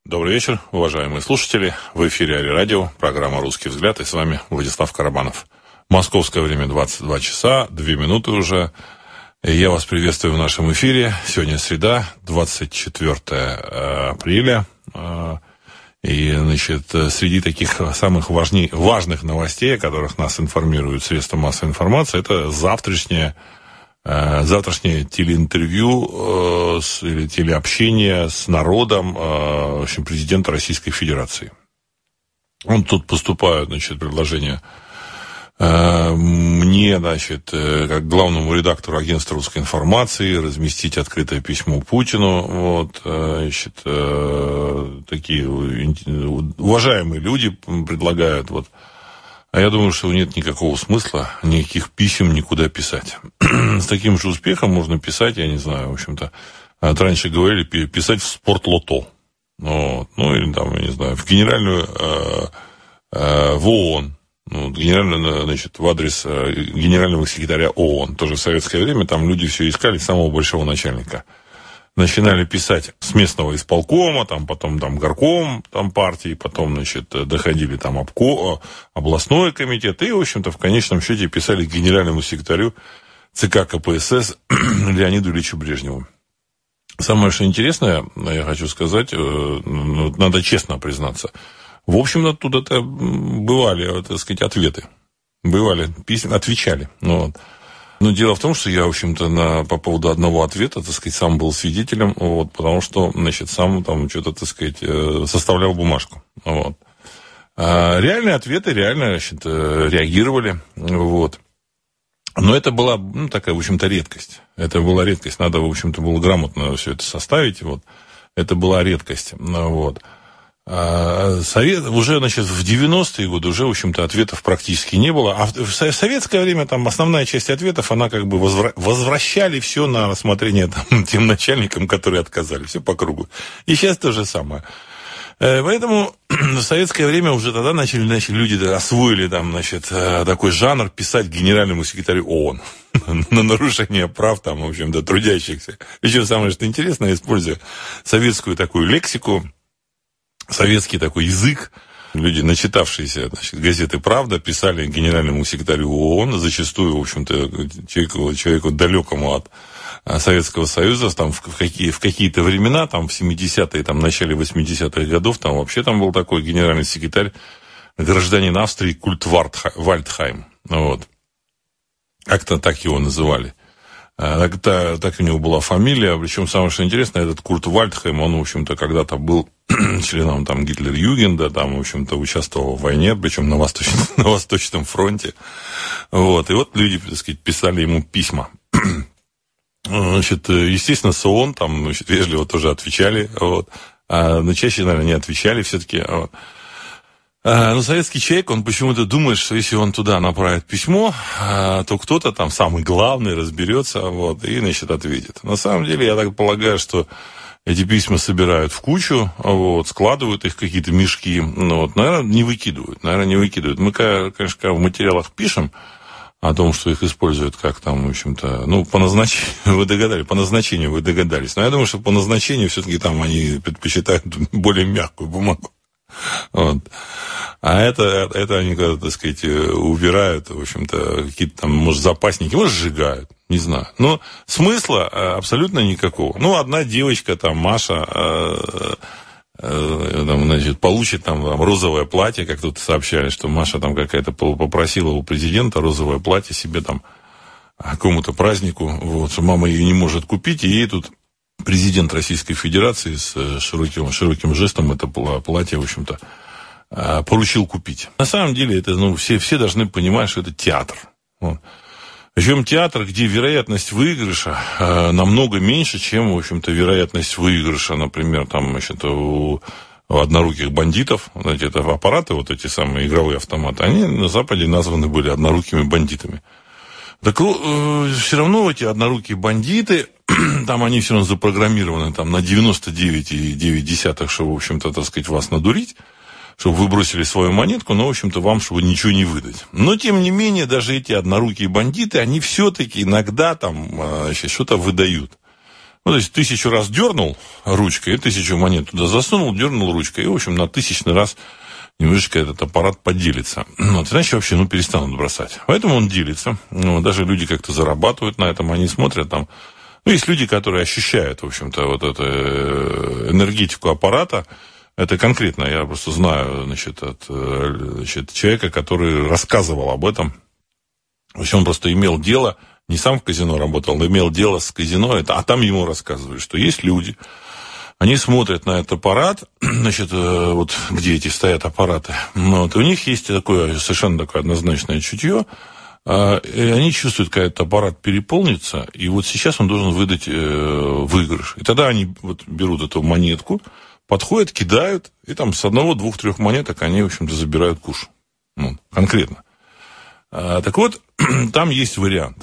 Добрый вечер, уважаемые слушатели. В эфире Али-радио, программа «Русский взгляд», и с вами Владислав Карабанов. Московское время 22 часа, 2 минуты уже. И я вас приветствую в нашем эфире. Сегодня среда, 24 апреля. И, значит, среди таких самых важных новостей, о которых нас информируют средства массовой информации, это завтрашнее телеинтервью или телеобщение с народом, в общем, президента Российской Федерации. Тут поступают, значит, предложения мне, значит, как главному редактору агентства русской информации разместить открытое письмо Путину. Вот, значит, такие уважаемые люди предлагают, вот. А я думаю, что нет никакого смысла никаких писем никуда писать. С таким же успехом можно писать, я не знаю, в общем-то, раньше говорили, писать в спортлото. Ну, или там, я не знаю, в генеральную, в ООН. Генерально, значит, в адрес генерального секретаря ООН. Тоже в советское время там люди все искали самого большого начальника. Начинали писать с местного исполкома, там, потом там горком там, партии, потом, значит, доходили там областной комитет, и, в общем-то, в конечном счете писали к генеральному секретарю ЦК КПСС Леониду Ильичу Брежневу. Самое, что интересное, я хочу сказать, надо честно признаться, в общем-то, тут это бывали, так сказать, ответы. Бывали письма, отвечали. Вот. Но дело в том, что я, в общем-то, по поводу одного ответа, так сказать, сам был свидетелем, вот, потому что, значит, сам там что-то, так сказать, составлял бумажку. Вот. А реальные ответы реально, значит, реагировали. Вот. Но это была, такая, в общем-то, редкость. Это была редкость. Надо, в общем-то, было грамотно все это составить. Вот. Это была редкость. Вот. Уже, значит, в 90-е годы уже, в общем-то, ответов практически не было. А в советское время там основная часть ответов, она как бы возвращали все на рассмотрение там, тем начальникам, которые отказали. Все по кругу. И сейчас то же самое. Поэтому в советское время уже тогда начали люди освоили там, значит, такой жанр писать генеральному секретарю ООН на нарушение прав там, в общем-то, трудящихся. Еще самое, что интересно, используя советскую такую лексику, советский такой язык, люди, начитавшиеся, значит, газеты «Правда», писали генеральному секретарю ООН, зачастую, в общем-то, человеку далекому от Советского Союза, там, в какие-то времена, там, в 70-е, там, начале 80-х годов, там, вообще там был такой генеральный секретарь, гражданин Австрии Курт Вальдхайм. Вот. Как-то так его называли. Так у него была фамилия, причем самое что интересное, этот Курт Вальдхайм, он, в общем-то, когда-то был членом там Гитлер-Югенда, там, в общем-то, участвовал в войне, причем на Восточном фронте. Вот. И вот люди, так сказать, писали ему письма. Значит, естественно, с ООН там, значит, вежливо тоже отвечали, вот. Но чаще, наверное, не отвечали все-таки. Вот. Но советский человек, он почему-то думает, что если он туда направит письмо, то кто-то там, самый главный, разберется, вот, и, значит, ответит. На самом деле, я так полагаю, что эти письма собирают в кучу, вот, складывают их в какие-то мешки, вот, наверное, не выкидывают. Мы, конечно, когда в материалах пишем о том, что их используют как там, в общем-то, по назначению вы догадались. Но я думаю, что по назначению все-таки там они предпочитают более мягкую бумагу. Вот. А это они, так сказать, убирают, в общем-то, какие-то там, может, запасники, может, сжигают, не знаю. Но смысла абсолютно никакого. Одна девочка, там, Маша, там, значит, получит там розовое платье, как тут сообщали, что Маша там какая-то попросила у президента розовое платье себе там какому-то празднику, вот, что мама ее не может купить, и ей тут президент Российской Федерации с широким жестом это платье, в общем-то, поручил купить. На самом деле, это, все должны понимать, что это театр. Вот. Причем театр, где вероятность выигрыша намного меньше, чем, в общем-то, вероятность выигрыша, например, там, значит, у одноруких бандитов, знаете, это аппараты, вот эти самые игровые автоматы, они на Западе названы были однорукими бандитами. Так все равно эти однорукие бандиты, там они все равно запрограммированы там, на 99,9, чтобы, в общем-то, так сказать, вас надурить, чтобы вы бросили свою монетку, но, в общем-то, вам, чтобы ничего не выдать. Но, тем не менее, даже эти однорукие бандиты, они все-таки иногда там что-то выдают. Ну, то есть 1000 раз дернул ручкой, и 1000 монет туда засунул, дернул ручкой, и, в общем, на 1000-й раз немножечко этот аппарат поделится. Вот, иначе вообще, перестанут бросать. Поэтому он делится. Даже люди как-то зарабатывают на этом, они смотрят там. Есть люди, которые ощущают, в общем-то, вот эту энергетику аппарата. Это конкретно, я просто знаю, от человека, который рассказывал об этом. То есть он просто имел дело, не сам в казино работал, но имел дело с казино, а там ему рассказывали, что есть люди, они смотрят на этот аппарат, вот где эти стоят аппараты, и у них есть совершенно такое однозначное чутье, и они чувствуют, когда этот аппарат переполнится, и вот сейчас он должен выдать выигрыш. И тогда они берут эту монетку, подходят, кидают, и там с 1, 2, 3 монеток они, в общем-то, забирают куш. Конкретно. Так вот, там есть вариант.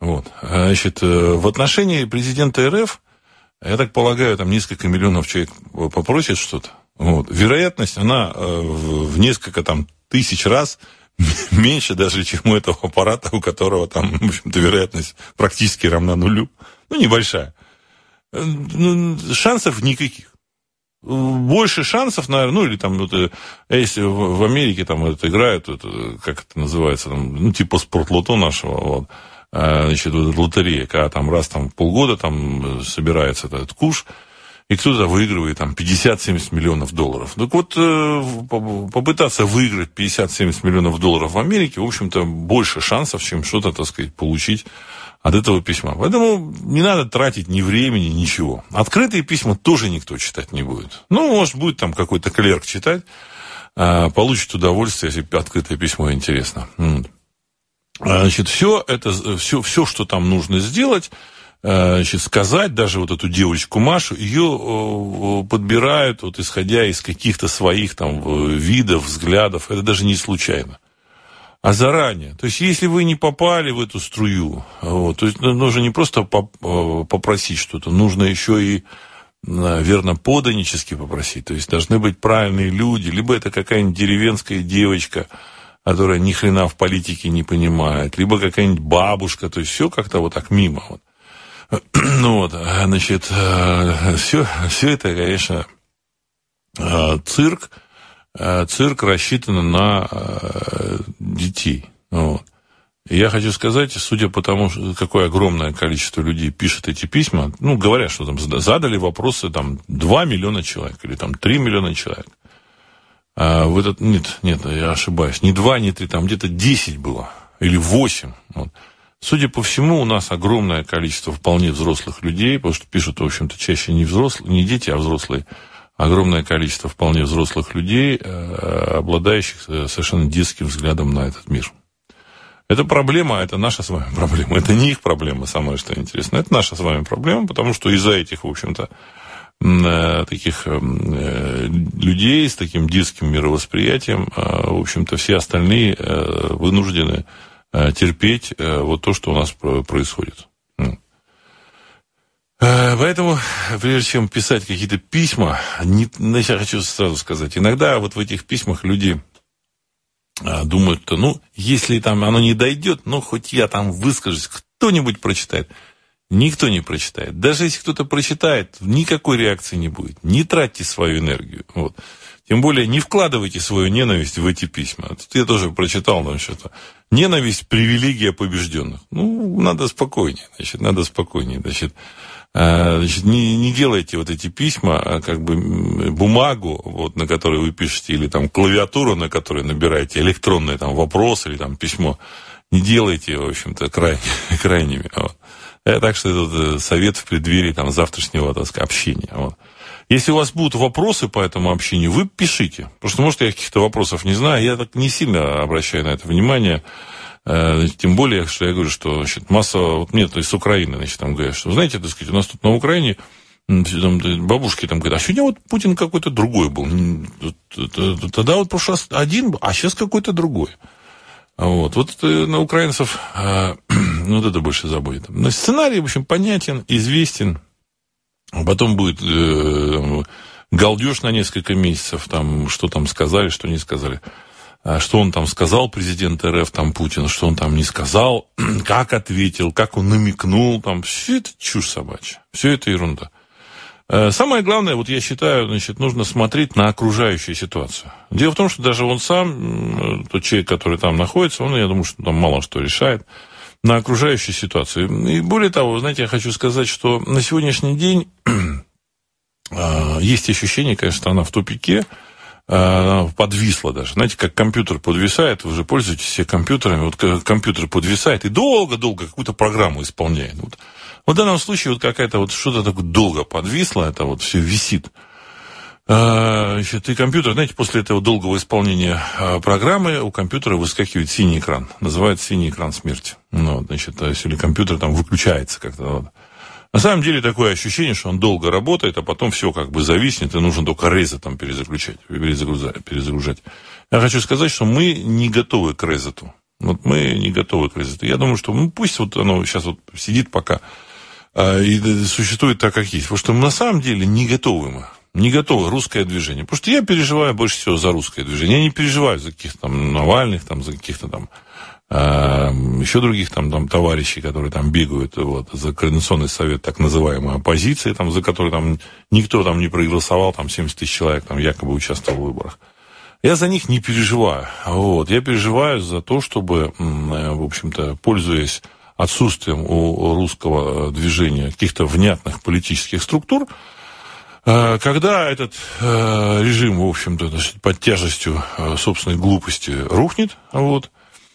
В отношении президента РФ, я так полагаю, там несколько миллионов человек попросят что-то. Вероятность, она в несколько тысяч раз меньше даже, чем у этого аппарата, у которого там, в общем-то, вероятность практически равна нулю. небольшая. Шансов никаких. Больше шансов, наверное, или там, если в Америке там играют, как это называется, типа спортлото нашего, лотерея, когда там раз в полгода там собирается этот куш, и кто-то выигрывает там 50-70 миллионов долларов. Так вот, попытаться выиграть 50-70 миллионов долларов в Америке, в общем-то, больше шансов, чем что-то, так сказать, получить от этого письма. Поэтому не надо тратить ни времени, ничего. Открытые письма тоже никто читать не будет. Может, будет там какой-то клерк читать, получит удовольствие, если открытое письмо интересно. Все это, все, что там нужно сделать, сказать, даже вот эту девочку Машу, ее подбирают, исходя из каких-то своих там видов, взглядов. Это даже не случайно. А заранее. То есть, если вы не попали в эту струю, то есть, нужно не просто попросить что-то, нужно еще и, наверное, поданически попросить. То есть, должны быть правильные люди, либо это какая-нибудь деревенская девочка, которая ни хрена в политике не понимает, либо какая-нибудь бабушка, то есть, все как-то вот так мимо. Все это, конечно, цирк. Цирк рассчитан на детей. И я хочу сказать, судя по тому, какое огромное количество людей пишет эти письма, говорят, что там задали вопросы 2 миллиона человек или 3 миллиона человек. Нет, я ошибаюсь. Не 2, не 3, там где-то 10 было. Или 8. Судя по всему, у нас огромное количество вполне взрослых людей, потому что пишут, в общем-то, чаще не дети, а взрослые. Огромное количество вполне взрослых людей, обладающих совершенно детским взглядом на этот мир. Это проблема, это наша с вами проблема. Это не их проблема, самое что интересно. Это наша с вами проблема, потому что из-за этих, в общем-то, таких людей с таким детским мировосприятием, в общем-то, все остальные вынуждены терпеть то, что у нас происходит. Поэтому, прежде чем писать какие-то письма, я хочу сразу сказать, иногда в этих письмах люди думают, что, если там оно не дойдет, хоть я там выскажусь, кто-нибудь прочитает. Никто не прочитает. Даже если кто-то прочитает, никакой реакции не будет. Не тратьте свою энергию. Тем более, не вкладывайте свою ненависть в эти письма. Тут я тоже прочитал, что-то. Ненависть – привилегия побежденных. Надо спокойнее. Надо спокойнее. Не делайте эти письма, бумагу, на которой вы пишете, или клавиатуру, на которой набираете электронные вопросы или письмо. Не делайте, в общем-то, крайними. Так что это совет в преддверии завтрашнего, общения. Если у вас будут вопросы по этому общению, вы пишите. Потому что, может, я каких-то вопросов не знаю, я так не сильно обращаю на это внимание. Тем более, что я говорю, что масса... Мне из Украины, там говорят, что, знаете, у нас тут на Украине бабушки говорят, а сегодня Путин какой-то другой был. Тогда в прошлый раз один был, а сейчас какой-то другой. На украинцев это больше заботит. Но сценарий, в общем, понятен, известен. Потом будет галдеж на несколько месяцев, что там сказали, что не сказали. что он там сказал, президент РФ, там Путин, что он там не сказал, как ответил, как он намекнул, там, все это чушь собачья, все это ерунда. Самое главное, вот я считаю, значит, нужно смотреть на окружающую ситуацию. Дело в том, что даже он сам, тот человек, который там находится, он, я думаю, что там мало что решает, на окружающую ситуацию. И более того, знаете, я хочу сказать, что на сегодняшний день есть ощущение, конечно, что она в тупике, подвисла даже. Знаете, как компьютер подвисает, вы же пользуетесь все компьютерами, вот компьютер подвисает и долго-долго какую-то программу исполняет. Вот в данном случае вот какая-то вот что-то такое долго подвисло, это вот все висит. Значит, и компьютер, знаете, после этого долгого исполнения программы у компьютера выскакивает синий экран. Называется синий экран смерти. Ну, значит, или компьютер там выключается как-то. Вот. На самом деле такое ощущение, что он долго работает, а потом все как бы зависнет, и нужно только резет там перезагружать. Я хочу сказать, что мы не готовы к резету. Вот мы не готовы к резету. Я думаю, что пусть вот оно сейчас вот сидит пока и существует так, как есть. Потому что на самом деле не готовы мы. Не готово русское движение. Потому что я переживаю больше всего за русское движение. Я не переживаю за каких-то там Навальных, там, за каких-то там еще других там товарищей, которые там бегают вот, за Координационный совет так называемой оппозиции, там, за который там никто там не проголосовал, там 70 тысяч человек там якобы участвовал в выборах. Я за них не переживаю. Вот. Я переживаю за то, чтобы, в общем-то, пользуясь отсутствием у русского движения каких-то внятных политических структур, когда этот режим, в общем-то, под тяжестью собственной глупости рухнет, вот,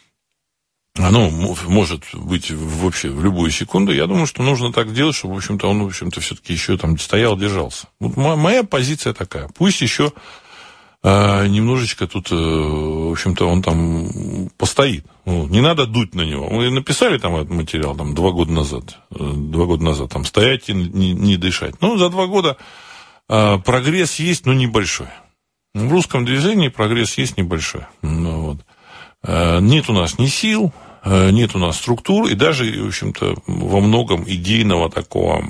оно может быть вообще в любую секунду, я думаю, что нужно так делать, чтобы, в общем-то, он, в общем-то, все-таки еще там стоял, держался. Вот моя позиция такая. Пусть еще немножечко тут, в общем-то, он там постоит. Не надо дуть на него. Мы написали там этот материал там, 2 года назад. 2 года назад. Там стоять и не дышать. Ну, за 2 года прогресс есть, но небольшой. В русском движении прогресс есть небольшой. Ну, вот. Нет у нас ни сил, нет у нас структур, и даже, в общем-то, во многом идейного такого,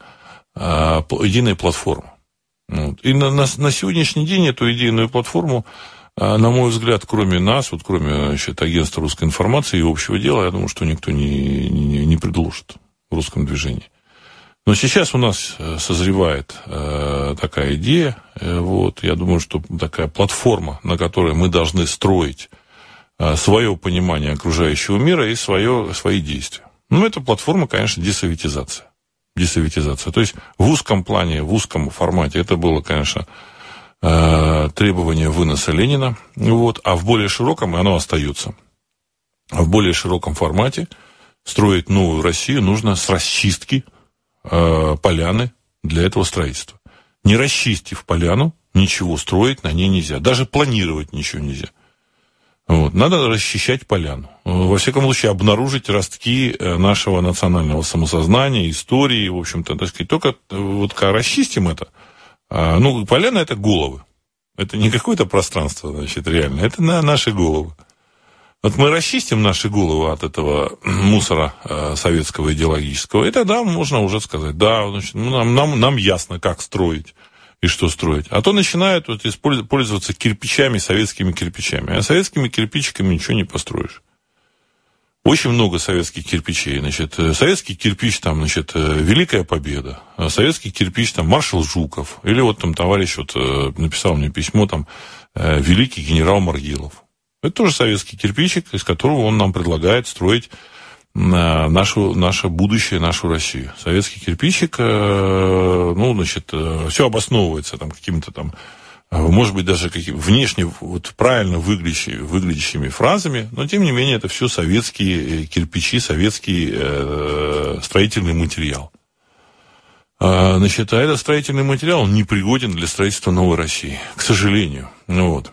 идейной платформы. Вот. И на сегодняшний день эту идейную платформу, на мой взгляд, кроме нас, вот кроме, значит, агентства русской информации и общего дела, я думаю, что никто не предложит в русском движении. Но сейчас у нас созревает такая идея, вот, я думаю, что такая платформа, на которой мы должны строить свое понимание окружающего мира и свои действия. Ну, эта платформа, конечно, десоветизация. То есть в узком плане, в узком формате это было, конечно, требование выноса Ленина, вот, а в более широком оно остается. А в более широком формате строить новую Россию нужно с расчистки поляны для этого строительства. Не расчистив поляну, ничего строить на ней нельзя. Даже планировать ничего нельзя. Вот. Надо расчищать поляну. Во всяком случае, обнаружить ростки нашего национального самосознания, истории, в общем-то, так сказать. Только вот когда расчистим это, ну, поляна – это головы. Это не какое-то пространство, значит, реально. Это наши головы. Вот мы расчистим наши головы от этого мусора советского идеологического, и тогда можно уже сказать, да, значит, нам ясно, как строить и что строить. А то начинают вот пользоваться кирпичами, советскими кирпичами. А советскими кирпичиками ничего не построишь. Очень много советских кирпичей. Значит, советский кирпич, там, значит, Великая Победа. Советский кирпич, там, маршал Жуков. Или вот там товарищ вот написал мне письмо, там, великий генерал Маргилов. Это тоже советский кирпичик, из которого он нам предлагает строить наше будущее, нашу Россию. Советский кирпичик, ну, значит, все обосновывается там какими-то там, может быть, даже внешне вот правильно выглядящими фразами, но, тем не менее, это все советские кирпичи, советский строительный материал. Значит, а этот строительный материал, он непригоден для строительства новой России, к сожалению. Ну, вот.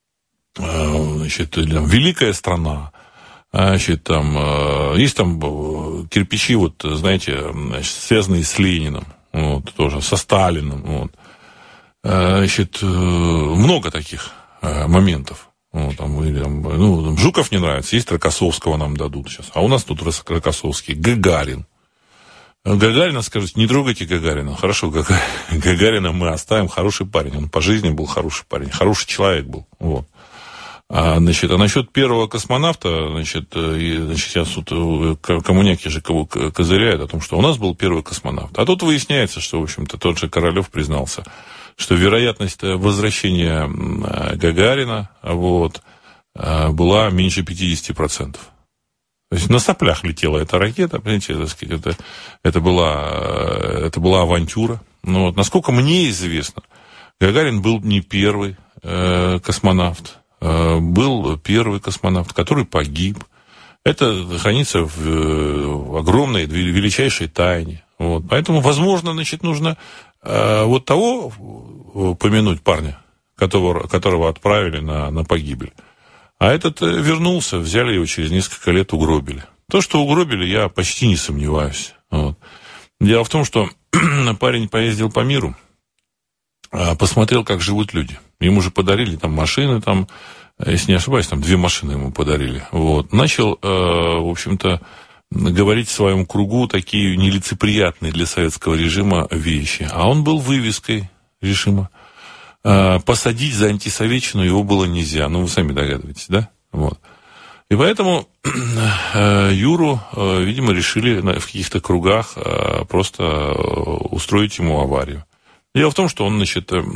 Значит, там, великая страна. Значит, там, есть там кирпичи, вот, знаете, значит, связанные с Лениным, вот, тоже, со Сталиным, вот. Значит, много таких моментов. Вот, там, ну, Жуков не нравится, есть Рокоссовского нам дадут сейчас. А у нас тут Рокоссовский, Гагарин. Гагарина, скажите, не трогайте Гагарина. Хорошо, Гагарина мы оставим, хороший парень. Он по жизни был хороший парень, хороший человек был, вот. А насчет первого космонавта, сейчас тут коммуняки же козыряют о том, что у нас был первый космонавт. А тут выясняется, что, в общем-то, тот же Королев признался, что вероятность возвращения Гагарина была меньше 50%. То есть на соплях летела эта ракета, понимаете, так сказать, это была авантюра. Но насколько мне известно, Гагарин был не первый космонавт. Был первый космонавт, который погиб. Это хранится в огромной, величайшей тайне. Поэтому, возможно, нужно того помянуть парня, которого отправили на погибель. А этот вернулся, взяли его через несколько лет, угробили. То, что угробили, я почти не сомневаюсь. Дело в том, что парень поездил по миру, посмотрел, как живут люди. Ему же подарили машины, если не ошибаюсь, 2 машины ему подарили. Начал, в общем-то, говорить в своем кругу такие нелицеприятные для советского режима вещи. А он был вывеской режима. Посадить за антисоветчину его было нельзя. Вы сами догадываетесь, да? И поэтому Юру, видимо, решили в каких-то кругах просто устроить ему аварию. Дело в том, что он,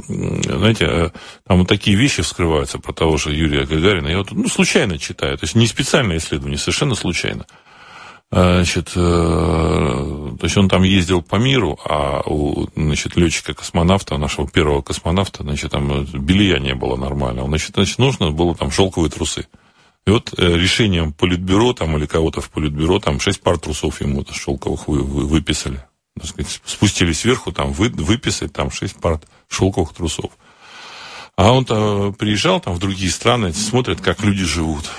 там такие вещи вскрываются про того же Юрия Гагарина. Я случайно читаю. То есть не специальное исследование, совершенно случайно. То есть он там ездил по миру, а у летчика-космонавта, нашего первого космонавта, там белья не было нормального. Нужно было шелковые трусы. И решением политбюро или кого-то в политбюро 6 пар трусов ему шелковых выписали. Спустились сверху, выписать 6 пар шелковых трусов. А он приезжал в другие страны, смотрит, как люди живут.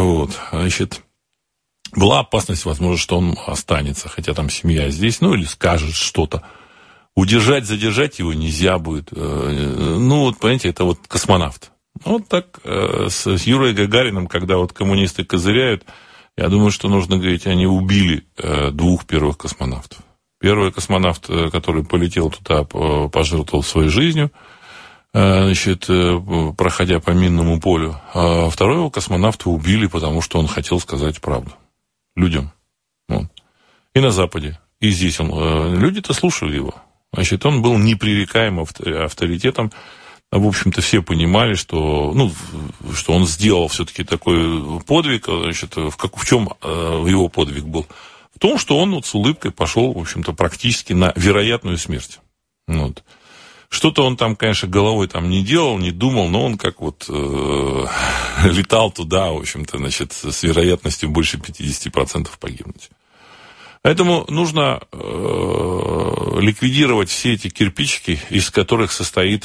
Была опасность, возможно, что он останется, хотя семья здесь, или скажет что-то. Удержать, задержать его нельзя будет. Понимаете, это космонавт. Так с Юрой Гагарином, когда коммунисты козыряют, я думаю, что нужно говорить, они убили 2 первых космонавтов. Первый космонавт, который полетел туда, пожертвовал своей жизнью, проходя по минному полю. А второго космонавта убили, потому что он хотел сказать правду людям. И на Западе, и здесь люди-то слушали его. Он был непререкаемым авторитетом. В общем-то, все понимали, что он сделал все-таки такой подвиг. В чем его подвиг был? В том, что он с улыбкой пошел, в общем-то, практически на вероятную смерть. Что-то он конечно, головой не делал, не думал, но он летал туда, в общем-то, с вероятностью больше 50% погибнуть. Поэтому нужно ликвидировать все эти кирпичики, из которых состоит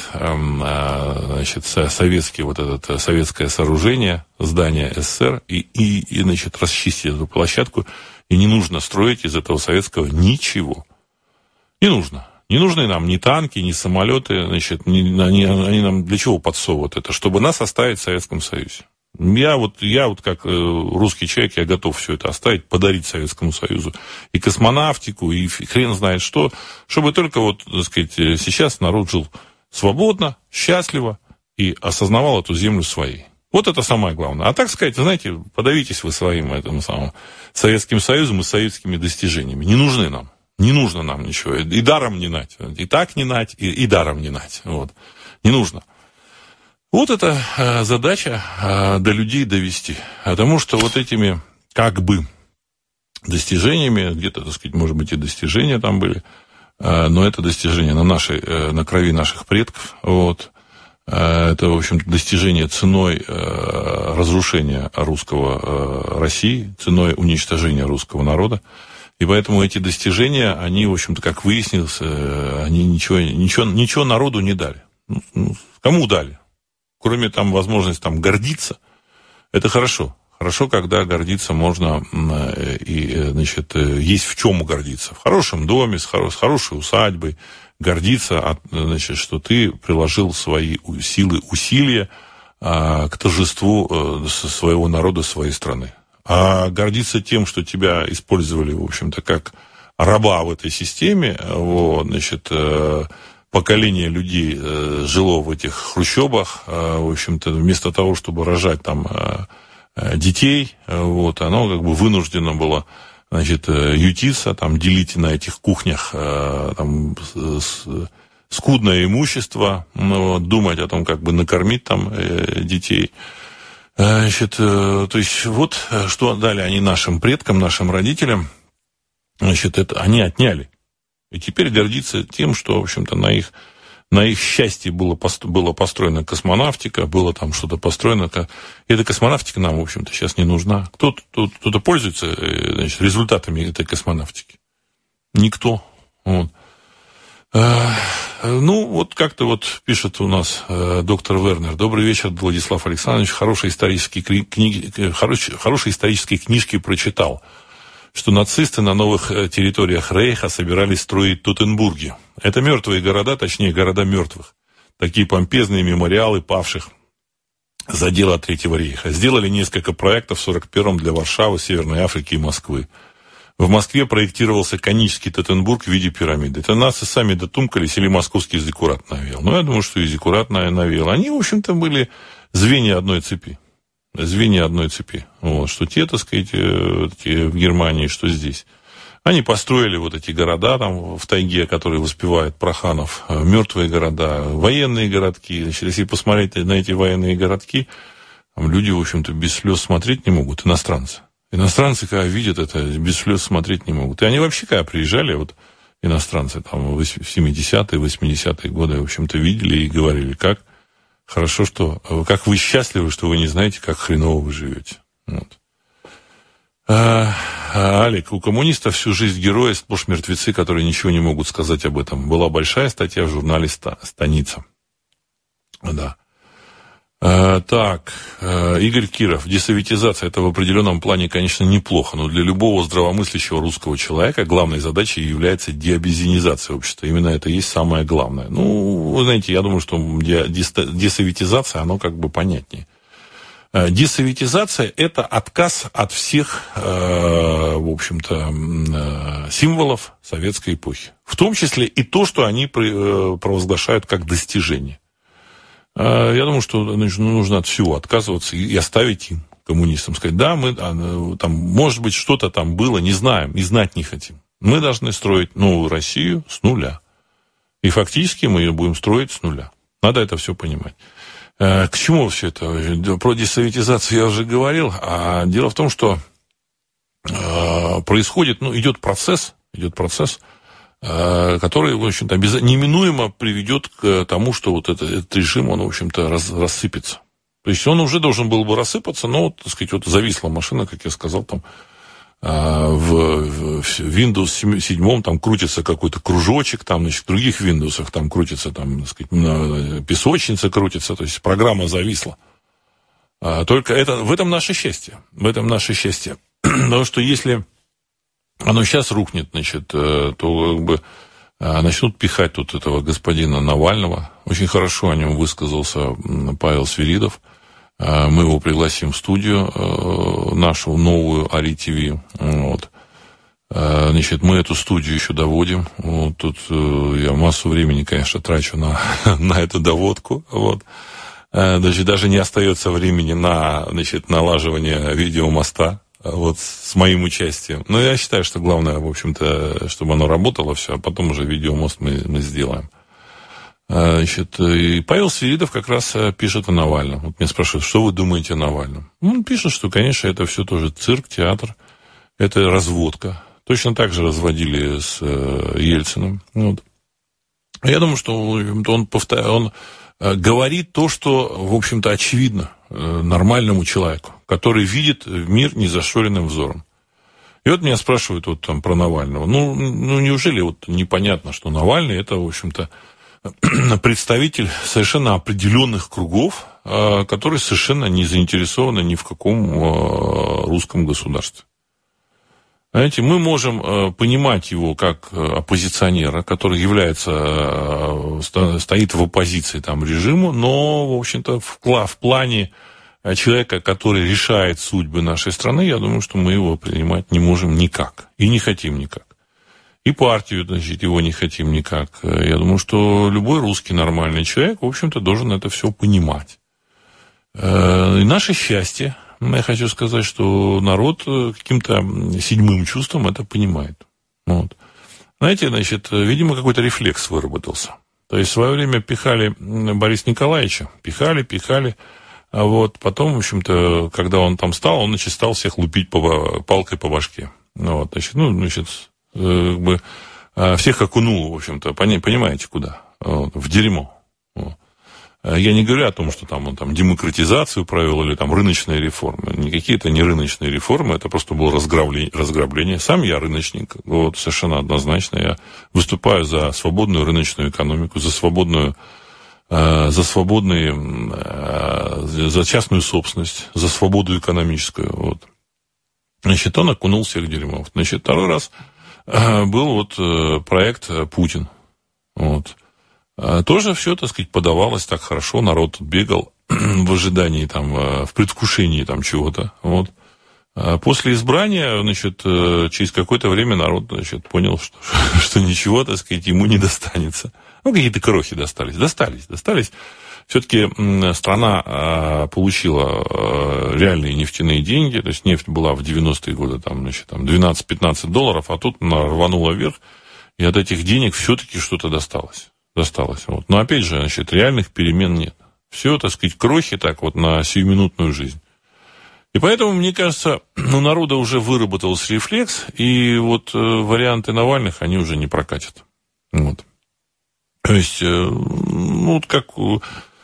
советское сооружение, здание СССР, и расчистить эту площадку. И не нужно строить из этого советского ничего. Не нужно. Не нужны нам ни танки, ни самолеты. Они нам для чего подсовывают это? Чтобы нас оставить в Советском Союзе. Я как русский человек, я готов все это оставить, подарить Советскому Союзу и космонавтику, и хрен знает что, чтобы только сейчас народ жил свободно, счастливо и осознавал эту землю своей. Это самое главное. А так сказать, подавитесь вы своим Советским Союзом и советскими достижениями. Не нужны нам. Не нужно нам ничего. И даром не нать. И так не нать, и даром не нать. Не нужно. Это задача до людей довести. Потому что этими достижениями, где-то, может быть, и достижения там были, но это достижения на крови наших предков. Это, в общем-то, достижение ценой разрушения России, ценой уничтожения русского народа. И поэтому эти достижения, они, в общем-то, как выяснилось, они ничего народу не дали. Кому дали? Кроме возможности гордиться. Это хорошо. Хорошо, когда гордиться можно, и, есть в чем гордиться. В хорошем доме, с хорошей усадьбой. Гордиться, что ты приложил свои силы, усилия к торжеству своего народа, своей страны. А гордиться тем, что тебя использовали, в общем-то, как раба в этой системе, поколение людей жило в этих хрущобах, в общем-то, вместо того, чтобы рожать там детей, вот, оно как бы вынуждено было, значит, ютиться, там, делить на этих кухнях там, скудное имущество, ну, думать о том, как бы накормить там детей. Значит, то есть вот что дали они нашим предкам, нашим родителям, значит, это они отняли. И теперь гордиться тем, что, в общем-то, на их счастье было построена космонавтика, было там что-то построено. Эта космонавтика нам, в общем-то, сейчас не нужна. Кто-то пользуется, значит, результатами этой космонавтики? Никто. Вот. Ну, вот как-то вот пишет у нас доктор Вернер. Добрый вечер, Владислав Александрович. Хорошие исторические книжки прочитал, что нацисты на новых территориях Рейха собирались строить Тотенбурги. Это мертвые города, точнее, города мертвых. Такие помпезные мемориалы павших за дело Третьего рейха. Сделали несколько проектов в 1941-м для Варшавы, Северной Африки и Москвы. В Москве проектировался конический Тотенбург в виде пирамиды. Это нации сами дотумкались или московский зиккурат навеял? Ну, я думаю, что и зиккурат навеял. Они, в общем-то, были звенья одной цепи. Вот, что те, так сказать, в Германии, что здесь. Они построили вот эти города там в тайге, которые воспевает Проханов, мертвые города, военные городки. Значит, если посмотреть на эти военные городки, там люди, в общем-то, без слез смотреть не могут, иностранцы. Иностранцы, когда видят это, без слез смотреть не могут. И они вообще, когда приезжали, вот иностранцы, там, в 70-е, 80-е годы, в общем-то, видели и говорили, как хорошо, что... Как вы счастливы, что вы не знаете, как хреново вы живете. Вот. Алик, у коммунистов всю жизнь герои, сплошь мертвецы, которые ничего не могут сказать об этом. Была большая статья в журнале «Станица». Да. Так, Игорь Киров. Десоветизация — это в определенном плане, конечно, неплохо, но для любого здравомыслящего русского человека главной задачей является деобезинизация общества. Именно это и есть самое главное. Ну, вы знаете, я думаю, что десоветизация, оно как бы понятнее. Десоветизация — это отказ от всех, в общем-то, символов советской эпохи. В том числе и то, что они провозглашают как достижение. Я думаю, что нужно от всего отказываться и оставить им, коммунистам, сказать, да, мы там, может быть, что-то там было, не знаем и знать не хотим. Мы должны строить новую Россию с нуля. И фактически мы ее будем строить с нуля. Надо это все понимать. К чему все это? Про десоветизацию я уже говорил. А дело в том, что происходит, идет процесс, который, в общем-то, неминуемо приведет к тому, что вот этот режим, он, в общем-то, рассыпется. То есть он уже должен был бы рассыпаться, но, так сказать, вот зависла машина, как я сказал, там, в Windows 7 там крутится какой-то кружочек, там, значит, в других Windows там крутится, там, так сказать, песочница крутится, то есть программа зависла. Только в этом наше счастье. Потому что если оно сейчас рухнет, значит, то как бы начнут пихать тут этого господина Навального. Очень хорошо о нем высказался Павел Свиридов. Мы его пригласим в студию, нашу новую АРИ-ТВ. Вот. Значит, мы эту студию еще доводим. Вот тут я массу времени, конечно, трачу на эту доводку. Вот. Даже не остается времени на, значит, налаживание видеомоста. Вот с моим участием. Но я считаю, что главное, в общем-то, чтобы оно работало все, а потом уже видеомост мы сделаем. Значит, и Павел Свиридов как раз пишет о Навальном. Вот меня спрашивают, что вы думаете о Навальном? Он пишет, что, конечно, это все тоже цирк, театр, это разводка. Точно так же разводили с Ельциным. Вот. Я думаю, что он говорит то, что, в общем-то, очевидно нормальному человеку, который видит мир незашоренным взором. И вот меня спрашивают вот там про Навального. Ну, неужели вот непонятно, что Навальный — это, в общем-то, представитель совершенно определенных кругов, которые совершенно не заинтересованы ни в каком русском государстве. Знаете, мы можем понимать его как оппозиционера, который стоит в оппозиции там режиму, но, в общем-то, в плане человека, который решает судьбы нашей страны, я думаю, что мы его принимать не можем никак и не хотим никак. и партию, значит, его не хотим никак. Я думаю, что любой русский нормальный человек, в общем-то, должен это все понимать. И наше счастье, я хочу сказать, что народ каким-то седьмым чувством это понимает. Вот. Знаете, значит, видимо, какой-то рефлекс выработался. То есть в свое время пихали Бориса Николаевича, пихали, а вот потом, в общем-то, когда он там стал, он, значит, стал всех лупить палкой по башке. Вот, значит, как бы всех окунул, в общем-то, понимаете, куда? Вот, в дерьмо. Вот. Я не говорю о том, что там он там демократизацию провел или там рыночные реформы. Никакие это не рыночные реформы, это просто было разграбление. Сам я рыночник, вот, совершенно однозначно. Я выступаю за свободную рыночную экономику, за частную собственность, за свободу экономическую. Вот. Значит, он окунул всех в дерьмо. Значит, второй раз был вот проект «Путин». Вот. Тоже все, так сказать, подавалось так хорошо, народ бегал в ожидании, там, в предвкушении там чего-то. Вот. После избрания, значит, через какое-то время народ, значит, понял, что ничего, так сказать, ему не достанется. Ну, какие-то крохи достались. Все-таки страна получила реальные нефтяные деньги, то есть нефть была в 90-е годы, там, значит, там $12-15, а тут она рванула вверх, и от этих денег все-таки что-то досталось. Вот. Но, опять же, значит, реальных перемен нет. Все, так сказать, крохи так вот на сиюминутную жизнь. И поэтому, мне кажется, у народа уже выработался рефлекс, и вот варианты Навальных, они уже не прокатят. Вот. То есть, ну, вот как у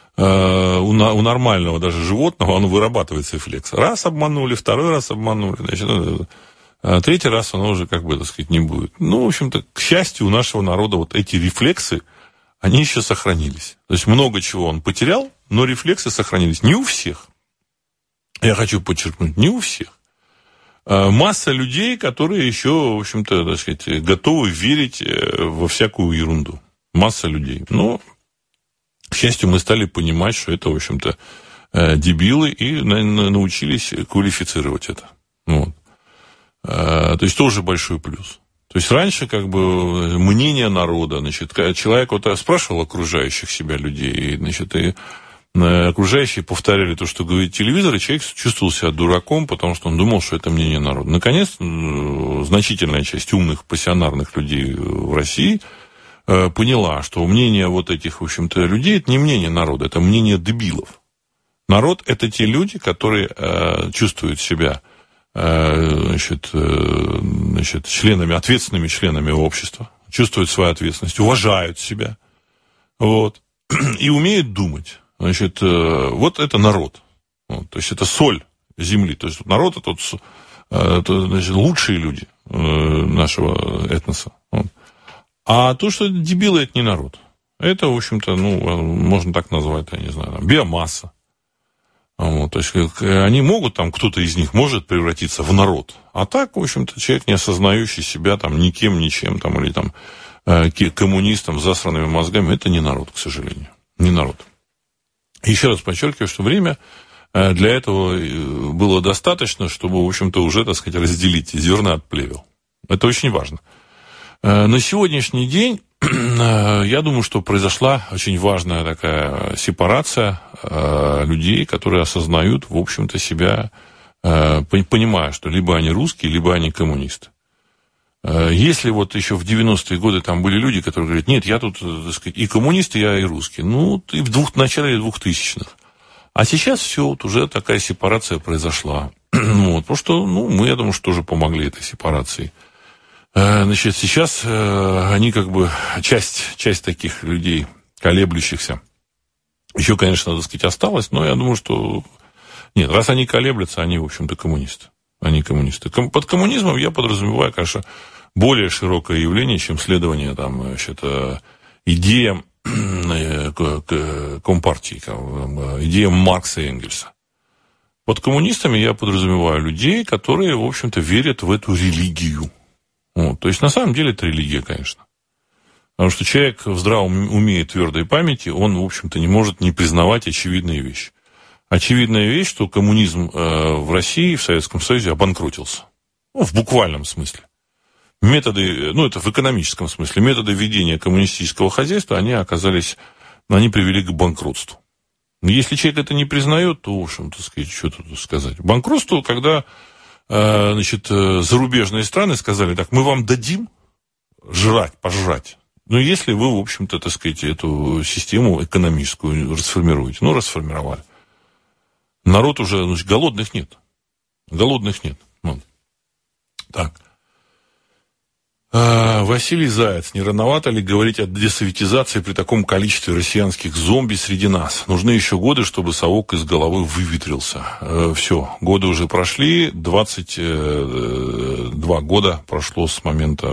нормального даже животного, он вырабатывается рефлекс. Раз обманули, второй раз обманули, значит, третий раз оно уже, как бы, так сказать, не будет. Ну, в общем-то, к счастью, у нашего народа вот эти рефлексы, они еще сохранились. То есть много чего он потерял, но рефлексы сохранились. Не у всех. Я хочу подчеркнуть, не у всех. Масса людей, которые еще, в общем-то, так сказать, готовы верить во всякую ерунду. Масса людей. Но, к счастью, мы стали понимать, что это, в общем-то, дебилы, и научились квалифицировать это. Вот. То есть тоже большой плюс. То есть раньше, как бы, мнение народа, значит, человек вот спрашивал окружающих себя людей, и, значит, и окружающие повторяли то, что говорит телевизор, и человек чувствовал себя дураком, потому что он думал, что это мнение народа. Наконец, значительная часть умных, пассионарных людей в России поняла, что мнение вот этих, в общем-то, людей, это не мнение народа, это мнение дебилов. Народ – это те люди, которые чувствуют себя членами, ответственными членами общества, чувствуют свою ответственность, уважают себя, вот, и умеют думать. Значит, вот это народ. Вот, то есть это соль земли. То есть народ это, значит, лучшие люди нашего этноса. Вот. А то, что дебилы, это не народ. Это, в общем-то, ну, можно так назвать, я не знаю, биомасса. Вот, то есть они могут, там, кто-то из них может превратиться в народ. А так, в общем-то, человек, не осознающий себя там никем, ничем, там, или там коммунистом с засранными мозгами, это не народ, к сожалению. Не народ. Еще раз подчеркиваю, что время для этого было достаточно, чтобы, в общем-то, уже, так сказать, разделить зерна от плевел. Это очень важно. На сегодняшний день, я думаю, что произошла очень важная такая сепарация людей, которые осознают, в общем-то, себя, понимая, что либо они русские, либо они коммунисты. Если вот еще в 90-е годы там были люди, которые говорят, нет, я тут, так сказать, и коммунист, я и русский. Ну, и в начале 2000-х. А сейчас все, вот уже такая сепарация произошла. Вот, потому что, ну, мы, я думаю, что тоже помогли этой сепарации. Значит, сейчас они как бы, часть таких людей, колеблющихся, еще, конечно, надо сказать, осталось, но я думаю, что... Нет, раз они колеблются, они, в общем-то, коммунисты. Они коммунисты. Под коммунизмом я подразумеваю, конечно, более широкое явление, чем следование там, значит, идеям Компартии, идеям Маркса и Энгельса. Под коммунистами я подразумеваю людей, которые, в общем-то, верят в эту религию. Вот. То есть, на самом деле, это религия, конечно. Потому что человек в здравом уме и твердой памяти, он, в общем-то, не может не признавать очевидные вещи. Очевидная вещь, что коммунизм в России, в Советском Союзе обанкротился. Ну, в буквальном смысле. методы, ну, это в экономическом смысле, методы ведения коммунистического хозяйства, они привели к банкротству. Если человек это не признает, то, в общем, так сказать, что тут сказать. Банкротство, когда, значит, зарубежные страны сказали, так, мы вам дадим пожрать. Но если вы, в общем-то, так сказать, эту систему экономическую расформируете. Ну, расформировали. Народ уже, значит, голодных нет. Голодных нет. Вот. Так. Василий Заяц. Не рановато ли говорить о десоветизации при таком количестве россиянских зомби среди нас? Нужны еще годы, чтобы совок из головы выветрился. Все, годы уже прошли. 22 года прошло с момента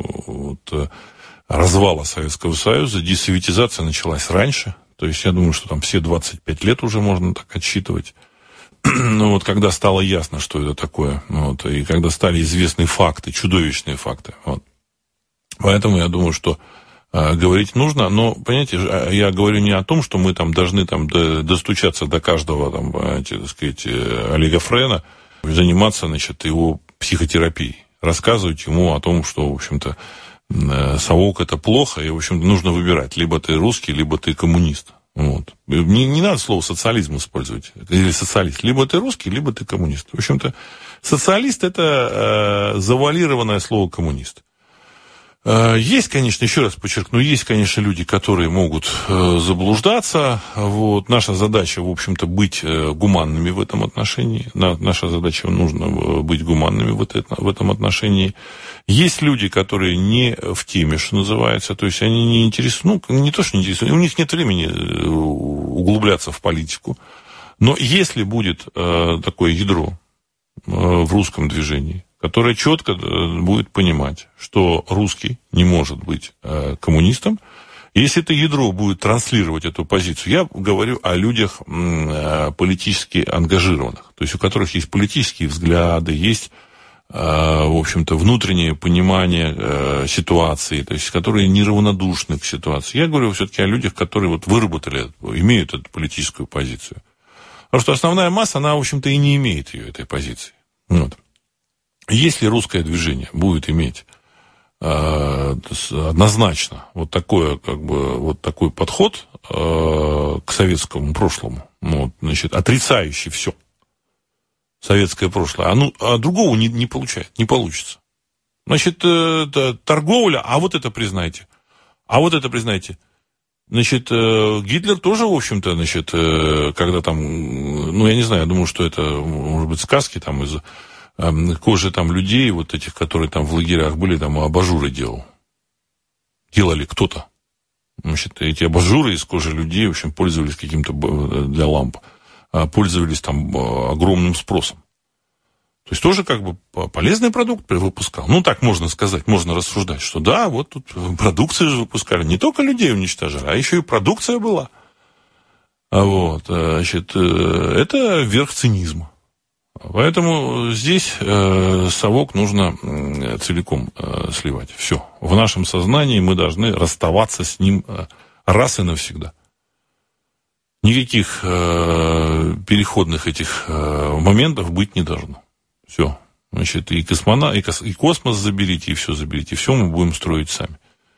развала Советского Союза. Десоветизация началась раньше. То есть, я думаю, что там все 25 лет уже можно так отсчитывать. Ну, вот когда стало ясно, что это такое, вот, и когда стали известны факты, чудовищные факты, вот. Поэтому я думаю, что говорить нужно, но, понимаете, я говорю не о том, что мы там должны там достучаться до каждого, там, так сказать, Олега Френа, заниматься, значит, его психотерапией, рассказывать ему о том, что, в общем-то, совок это плохо, и, в общем-то, нужно выбирать, либо ты русский, либо ты коммунист. Вот. Не надо слово социализм использовать, или социалист. Либо ты русский, либо ты коммунист. В общем-то, социалист это завуалированное слово коммунист. Есть, конечно, еще раз подчеркну, есть, конечно, люди, которые могут заблуждаться. Вот. Наша задача, в общем-то, быть гуманными в этом отношении. Наша задача, нужно быть гуманными в этом отношении. Есть люди, которые не в теме, что называется, то есть они не интересуют, ну, не то, что не интересуют, у них нет времени углубляться в политику. Но если будет такое ядро в русском движении, которая четко будет понимать, что русский не может быть коммунистом. Если это ядро будет транслировать эту позицию, я говорю о людях политически ангажированных, то есть у которых есть политические взгляды, есть, в общем-то, внутреннее понимание ситуации, то есть которые неравнодушны к ситуации. Я говорю все-таки о людях, которые вот выработали, имеют эту политическую позицию. Потому что основная масса, она, в общем-то, и не имеет ее, этой позиции. Вот. Если русское движение будет иметь однозначно вот такой подход к советскому прошлому, вот, значит, отрицающий все советское прошлое, а другого не получится. Значит, торговля, а вот это признайте. Значит, Гитлер тоже, в общем-то, значит, когда там, ну, я не знаю, я думаю, что это, может быть, сказки там из кожи там людей, вот этих, которые там в лагерях были, там абажуры делали кто-то. Значит, эти абажуры из кожи людей, в общем, пользовались каким-то для ламп, пользовались там огромным спросом. То есть тоже как бы полезный продукт выпускал. Ну, так можно сказать, можно рассуждать, что да, вот тут продукцию же выпускали. Не только людей уничтожали, а еще и продукция была. Вот, значит, это верх цинизма. Поэтому здесь совок нужно целиком сливать. Все. В нашем сознании мы должны расставаться с ним раз и навсегда. Никаких переходных этих моментов быть не должно. Все. Значит, и космос заберите, и все заберите. Все мы будем строить сами.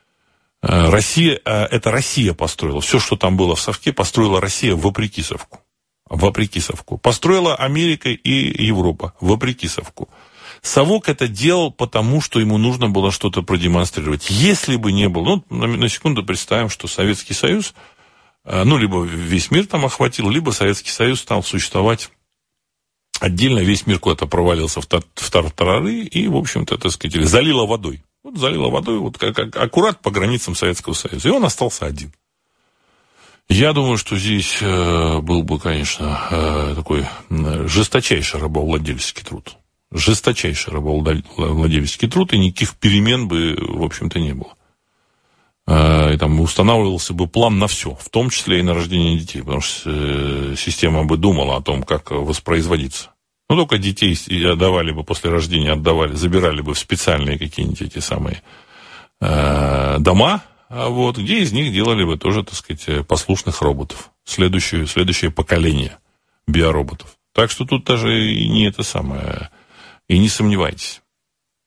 Это Россия построила. Все, что там было в совке, построила Россия вопреки совку. Вопреки совку. Построила Америка и Европа. Вопреки совку. Совок это делал потому, что ему нужно было что-то продемонстрировать. Если бы не было... Ну, на секунду представим, что Советский Союз, ну, либо весь мир там охватил, либо Советский Союз стал существовать отдельно, весь мир куда-то провалился в тартарары и, в общем-то, так сказать, залило водой. Вот залило водой вот как аккурат по границам Советского Союза. И он остался один. Я думаю, что здесь был бы, конечно, такой жесточайший рабовладельческий труд. Жесточайший рабовладельческий труд, и никаких перемен бы, в общем-то, не было. И там устанавливался бы план на все, в том числе и на рождение детей, потому что система бы думала о том, как воспроизводиться. Ну, только детей отдавали бы после рождения, забирали бы в специальные какие-нибудь эти самые дома, вот, где из них делали бы тоже, так сказать, послушных роботов. Следующее поколение биороботов. Так что тут даже и не это самое, и не сомневайтесь.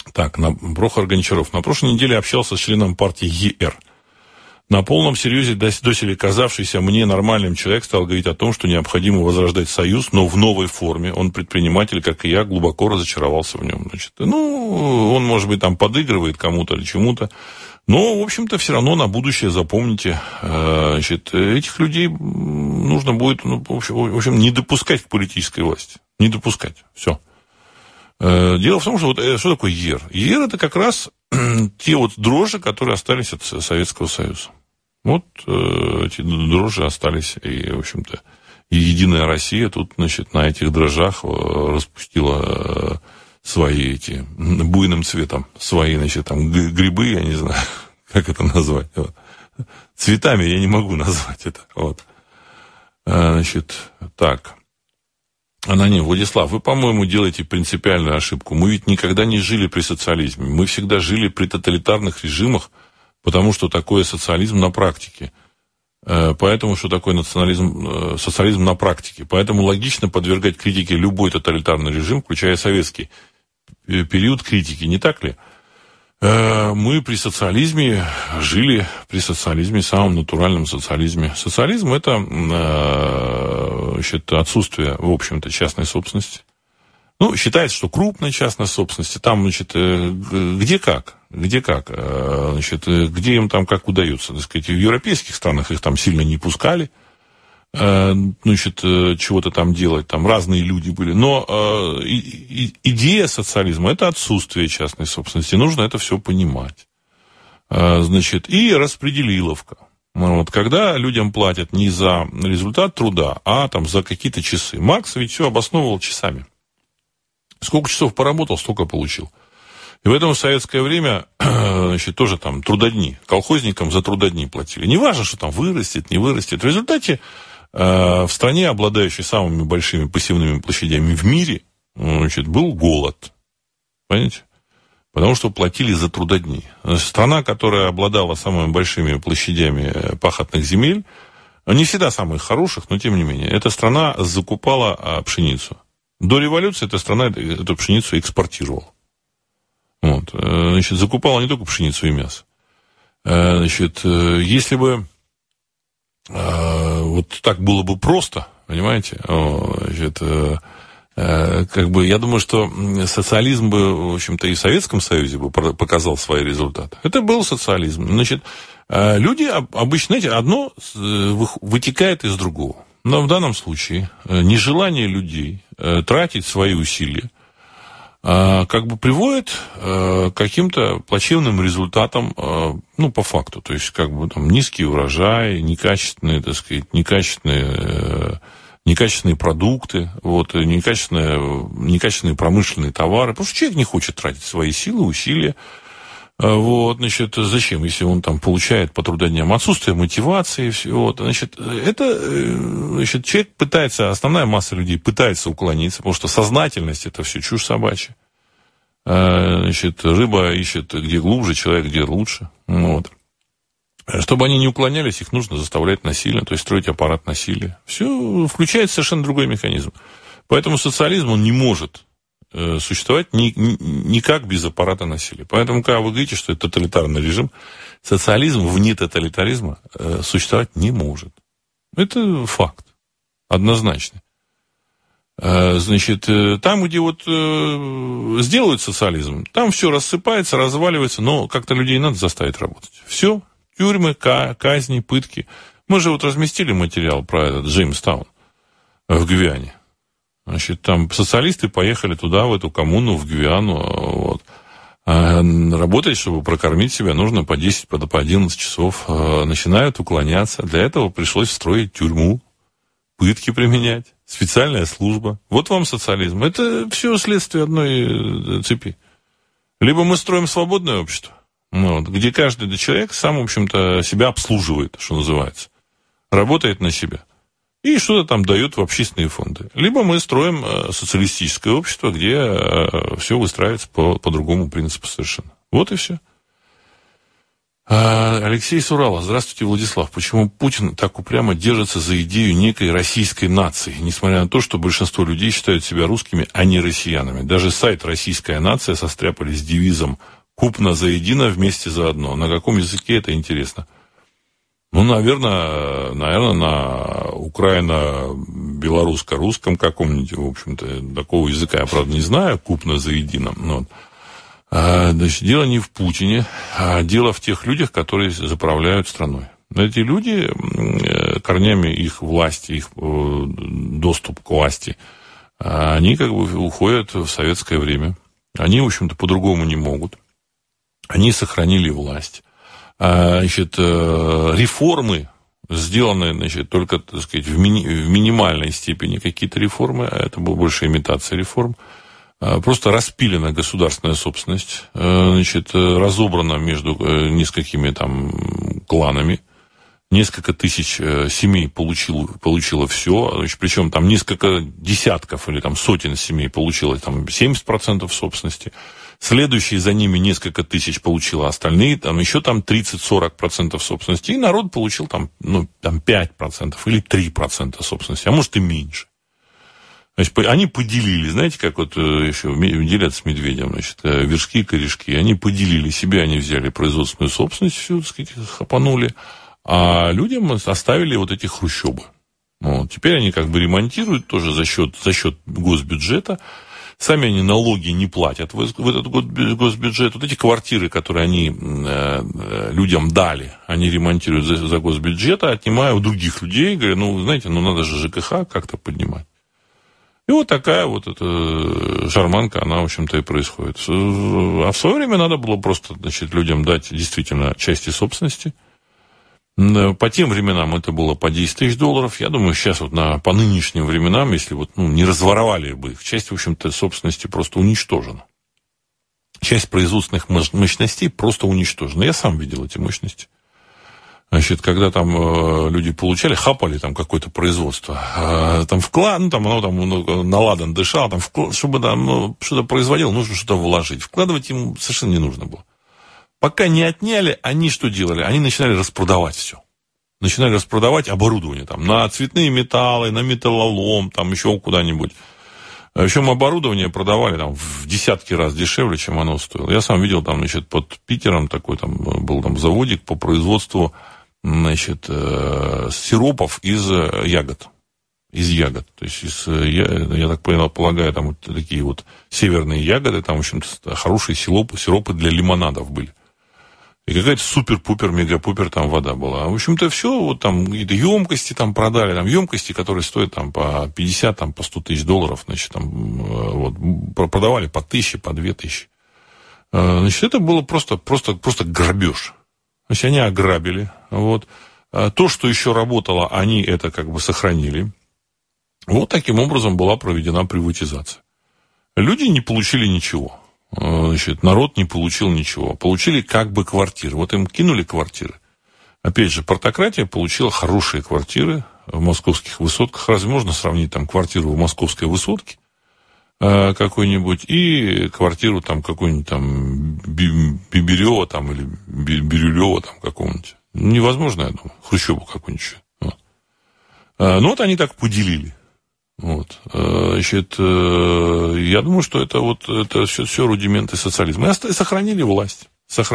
Так, Прохор Гончаров. На прошлой неделе общался с членом партии ЕР. На полном серьезе доселе казавшийся мне нормальным человек стал говорить о том, что необходимо возрождать союз, но в новой форме. Он предприниматель, как и я, глубоко разочаровался в нем. Значит, он, может быть, там подыгрывает кому-то или чему-то. Но, в общем-то, все равно на будущее запомните. Значит, этих людей нужно будет, в общем, не допускать к политической власти. Не допускать. Все. Дело в том, что что такое ЕР? ЕР – это как раз те вот дрожжи, которые остались от Советского Союза. Вот эти дрожжи остались, и, в общем-то, и Единая Россия тут, значит, на этих дрожжах распустила свои эти, буйным цветом, свои, значит, там, грибы, я не знаю, как это назвать. Вот. Цветами я не могу назвать это. Вот. Значит, так. Аноним. Владислав, вы, по-моему, делаете принципиальную ошибку. Мы ведь никогда не жили при социализме. Мы всегда жили при тоталитарных режимах, потому что такое социализм на практике. Поэтому, что такое социализм на практике. Поэтому логично подвергать критике любой тоталитарный режим, включая советский период критики. Не так ли? Мы при социализме жили, при социализме, самом натуральном социализме. Социализм – это значит, отсутствие, в общем-то, частной собственности. Считается, что крупная частная собственность, там, значит, где как, значит, где им там как удается, так сказать, в европейских странах их там сильно не пускали, значит, чего-то там делать, там разные люди были. Но идея социализма – это отсутствие частной собственности. Нужно это все понимать. Значит, и распределиловка. Вот, когда людям платят не за результат труда, а там за какие-то часы. Маркс ведь все обосновывал часами. Сколько часов поработал, столько получил. И в этом в советское время, значит, тоже там трудодни. Колхозникам за трудодни платили. Не важно, что там вырастет, не вырастет. В результате в стране, обладающей самыми большими посевными площадями в мире, значит, был голод. Понимаете? Потому что платили за трудодни. Страна, которая обладала самыми большими площадями пахотных земель, не всегда самых хороших, но тем не менее, эта страна закупала пшеницу. До революции эта страна эту пшеницу экспортировала. Вот. Значит, закупала не только пшеницу и мясо. Значит, если бы вот так было бы просто, понимаете, значит, как бы, я думаю, что социализм бы, в общем-то, и в Советском Союзе бы показал свои результаты. Это был социализм. Значит, люди обычно, знаете, одно вытекает из другого. Но в данном случае нежелание людей тратить свои усилия как бы приводит к каким-то плачевным результатам, по факту. То есть, как бы там низкий урожай, некачественные, так сказать, некачественные продукты, вот, некачественные промышленные товары. Потому что человек не хочет тратить свои силы, усилия. Вот, значит, зачем, если он там получает по трудодням? Отсутствие мотивации, все, вот, значит, значит, человек пытается, основная масса людей пытается уклониться, потому что сознательность – это все чушь собачья. Значит, рыба ищет где глубже, человек где лучше, вот. Чтобы они не уклонялись, их нужно заставлять насильно, то есть строить аппарат насилия. Все включает совершенно другой механизм. Поэтому социализм, он не может существовать никак без аппарата насилия. Поэтому, когда вы говорите, что это тоталитарный режим, социализм вне тоталитаризма существовать не может. Это факт. Однозначно. Значит, там, где вот сделают социализм, там все рассыпается, разваливается, но как-то людей надо заставить работать. Все. Тюрьмы, казни, пытки. Мы же вот разместили материал про этот Джеймстаун в Гвиане. Значит, там социалисты поехали туда, в эту коммуну, в Гвиану. Вот. А работать, чтобы прокормить себя, нужно по 10, по 11 часов. Начинают уклоняться. Для этого пришлось строить тюрьму, пытки применять, специальная служба. Вот вам социализм. Это все следствие одной цепи. Либо мы строим свободное общество, вот, где каждый человек сам, в общем-то, себя обслуживает, что называется. Работает на себя. И что-то там дает в общественные фонды. Либо мы строим социалистическое общество, где все выстраивается по другому принципу совершенно. Вот и все. Алексей Сурала. Здравствуйте, Владислав. Почему Путин так упрямо держится за идею некой российской нации, несмотря на то, что большинство людей считают себя русскими, а не россиянами? Даже сайт «Российская нация» состряпали с девизом «Купно заедино, вместе заодно». На каком языке это интересно? Ну, наверное, на украино-белорусско-русском каком-нибудь, в общем-то, такого языка я, правда, не знаю, «Купно заедино». Вот. Значит, дело не в Путине, а дело в тех людях, которые заправляют страной. Эти люди, корнями их власти, их доступ к власти, они как бы уходят в советское время. Они, в общем-то, по-другому не могут. Они сохранили власть. Значит, реформы сделаны, значит, только, так сказать, в минимальной степени какие-то реформы, а это была больше имитация реформ. Просто распилена государственная собственность, значит, разобрана между несколькими там кланами. Несколько тысяч семей получило все, значит, причем там несколько десятков или там сотен семей получило там 70% собственности. Следующие за ними несколько тысяч получило остальные, там еще там 30-40% собственности. И народ получил там, ну, там 5% или 3% собственности, а может и меньше. Значит, они поделили, знаете, как вот еще делят с медведем, значит, вершки и корешки. Они поделили себе, они взяли производственную собственность, всю, так сказать, хапанули, а людям оставили вот эти хрущобы. Вот. Теперь они как бы ремонтируют тоже за счет госбюджета. Сами они налоги не платят в этот госбюджет. Вот эти квартиры, которые они людям дали, они ремонтируют за госбюджет, отнимая у других людей. Говорят, ну, знаете, ну, надо же ЖКХ как-то поднимать. И вот такая вот эта шарманка, она, в общем-то, и происходит. А в свое время надо было просто, значит, людям дать действительно части собственности. По тем временам это было по 10 тысяч долларов. Я думаю, сейчас вот по нынешним временам, если вот, ну, не разворовали бы их, часть, в общем-то, собственности просто уничтожена. Часть производственных мощностей просто уничтожена. Я сам видел эти мощности. Значит, когда там люди получали, хапали там какое-то производство, там вклад, ну, там, оно там на ладан дышало, там, чтобы там что-то производило, нужно что-то вложить. Вкладывать им совершенно не нужно было. Пока не отняли, они что делали? Они начинали распродавать все. Начинали распродавать оборудование там, на цветные металлы, на металлолом, там еще куда-нибудь. Причем оборудование продавали там в десятки раз дешевле, чем оно стоило. Я сам видел там, значит, под Питером такой там был там заводик по производству, значит, сиропов из ягод. Из ягод. То есть, я так полагаю, там вот такие вот северные ягоды, там, в общем-то, хорошие сиропы для лимонадов были. И какая-то супер-пупер-мега-пупер там вода была. В общем-то, все, вот там какие-то емкости там продали, там емкости, которые стоят там по 50, там, по 100 тысяч долларов, значит, там, вот, продавали по 1000, по 2000. Значит, это было просто грабеж. Значит, они ограбили. Вот. То, что еще работало, они это как бы сохранили. Вот таким образом была проведена приватизация. Люди не получили ничего. Значит, народ не получил ничего. Получили как бы квартиры. Вот им кинули квартиры. Опять же, партократия получила хорошие квартиры в московских высотках. Разве можно сравнить там квартиру в московской высотке какой-нибудь и квартиру там какой-нибудь там Бибирева там или Бирюлева там какого-нибудь? Невозможно, я думаю. Хрущеву какую-нибудь. Вот. Ну, вот они так поделили. Вот. Значит, я думаю, что это все рудименты социализма. И сохранили власть.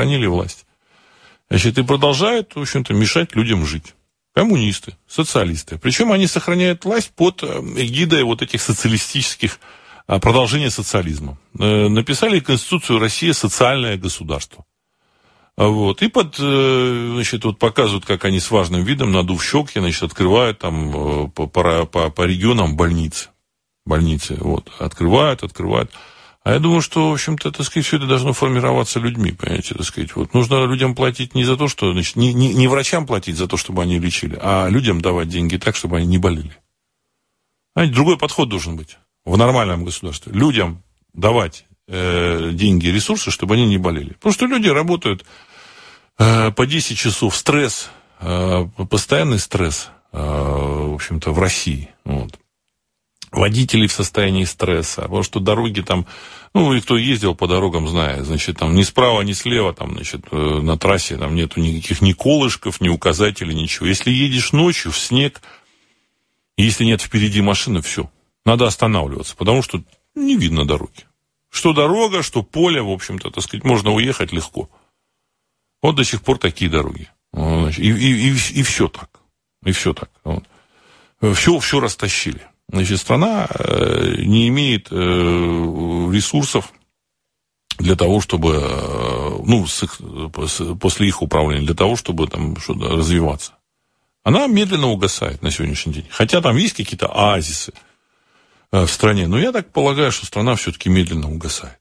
Значит, и продолжают, в общем-то, мешать людям жить. Коммунисты, социалисты. Причем они сохраняют власть под эгидой вот этих социалистических продолжений социализма. Написали Конституцию России «Социальное государство». Вот. И значит, вот показывают, как они с важным видом, надув щеки, значит, открывают там по регионам больницы. Вот. Открывают. А я думаю, что, в общем-то, так сказать, все это должно формироваться людьми, понимаете, так сказать. Вот. Нужно людям платить не за то, что, значит, не врачам платить за то, чтобы они лечили, а людям давать деньги так, чтобы они не болели. Знаете, другой подход должен быть в нормальном государстве. Людям давать деньги, ресурсы, чтобы они не болели. Потому что люди работают по 10 часов, стресс, постоянный стресс, в общем-то, в России. Вот. водители в состоянии стресса, потому что дороги там, ну, и кто ездил по дорогам, знает, значит, там ни справа, ни слева, там, значит, на трассе там нету никаких ни колышков, ни указателей, ничего. Если едешь ночью в снег, если нет впереди машины, все, надо останавливаться, потому что не видно дороги. Что дорога, что поле, в общем-то, так сказать, можно уехать легко. Вот до сих пор такие дороги. И все так. И все так. Вот. Все растащили. Значит, страна не имеет ресурсов для того, чтобы, ну, после их управления, для того, чтобы там что-то развиваться. Она медленно угасает на сегодняшний день. Хотя там есть какие-то оазисы в стране, но я так полагаю, что страна все-таки медленно угасает.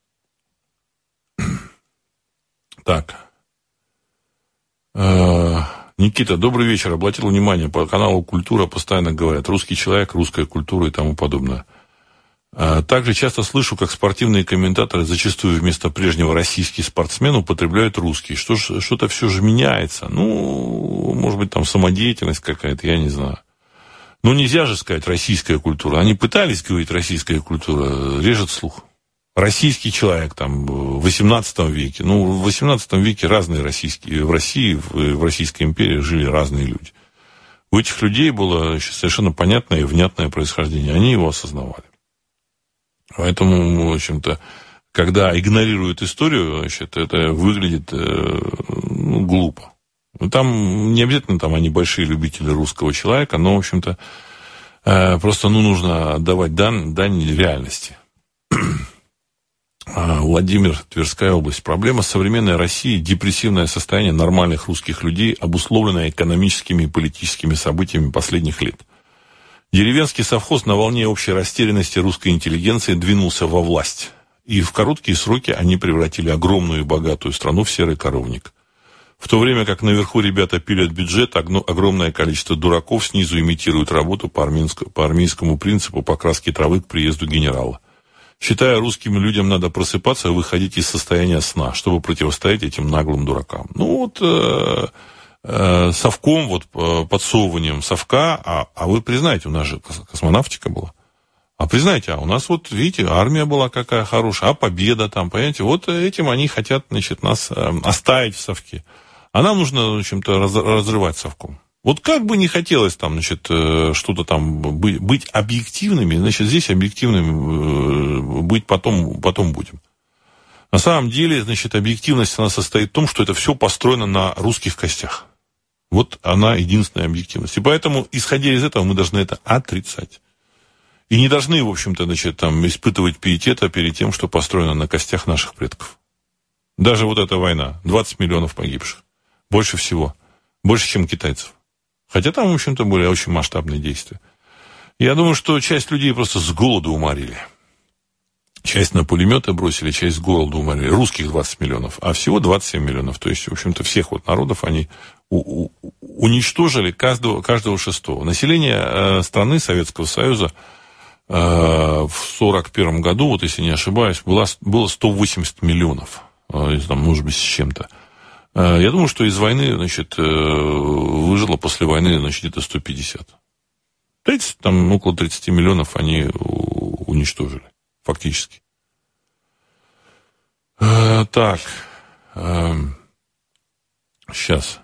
Так. Никита, добрый вечер. Обратил внимание, по каналу «Культура» постоянно говорят «русский человек», «русская культура» и тому подобное. Также часто слышу, как спортивные комментаторы зачастую вместо прежнего «российский спортсмен» употребляют «русский». Что-то все же меняется. Ну, может быть, там самодеятельность какая-то, я не знаю. Ну, нельзя же сказать «российская культура». Они пытались говорить «российская культура», режет слух. Российский человек там в XVIII веке. Ну, в XVIII веке разные российские... В России, в Российской империи жили разные люди. У этих людей было совершенно понятное и внятное происхождение. Они его осознавали. Поэтому, в общем-то, когда игнорируют историю, значит, это выглядит глупо. Там не обязательно там они большие любители русского человека, но, в общем-то, просто нужно отдавать дань реальности. Владимир, Тверская область. Проблема современной России – депрессивное состояние нормальных русских людей, обусловленное экономическими и политическими событиями последних лет. Деревенский совхоз на волне общей растерянности русской интеллигенции двинулся во власть. И в короткие сроки они превратили огромную и богатую страну в серый коровник. В то время как наверху ребята пилят бюджет, огромное количество дураков снизу имитируют работу по армейскому принципу покраски травы к приезду генерала. Считая, русским людям надо просыпаться и выходить из состояния сна, чтобы противостоять этим наглым дуракам. Ну вот совком, вот подсовыванием совка, а вы признаете, у нас же космонавтика была. А признайте, у нас вот, видите, армия была какая хорошая, а победа там, понимаете, вот этим они хотят, значит, нас оставить в совке. А нам нужно, в общем-то, разрывать совком. Вот как бы не хотелось там, значит, что-то там быть объективными, значит, здесь объективными быть потом будем. На самом деле, значит, объективность, она состоит в том, что это все построено на русских костях. Вот она единственная объективность. И поэтому, исходя из этого, мы должны это отрицать. И не должны, в общем-то, значит, там, испытывать пиетета перед тем, что построено на костях наших предков. Даже вот эта война, 20 миллионов погибших. Больше всего. Больше, чем китайцев. Хотя там, в общем-то, были очень масштабные действия. Я думаю, что часть людей просто с голоду уморили. Часть на пулеметы бросили, часть с голоду уморили. Русских 20 миллионов, а всего 27 миллионов. То есть, в общем-то, всех вот народов они уничтожили каждого шестого. Население страны Советского Союза в 1941 году, вот если не ошибаюсь, было 180 миллионов. Там, может быть, с чем-то. Я думаю, что из войны, значит, выжило после войны, значит, где-то 150. Там около 30 миллионов они уничтожили, фактически. Так. Сейчас.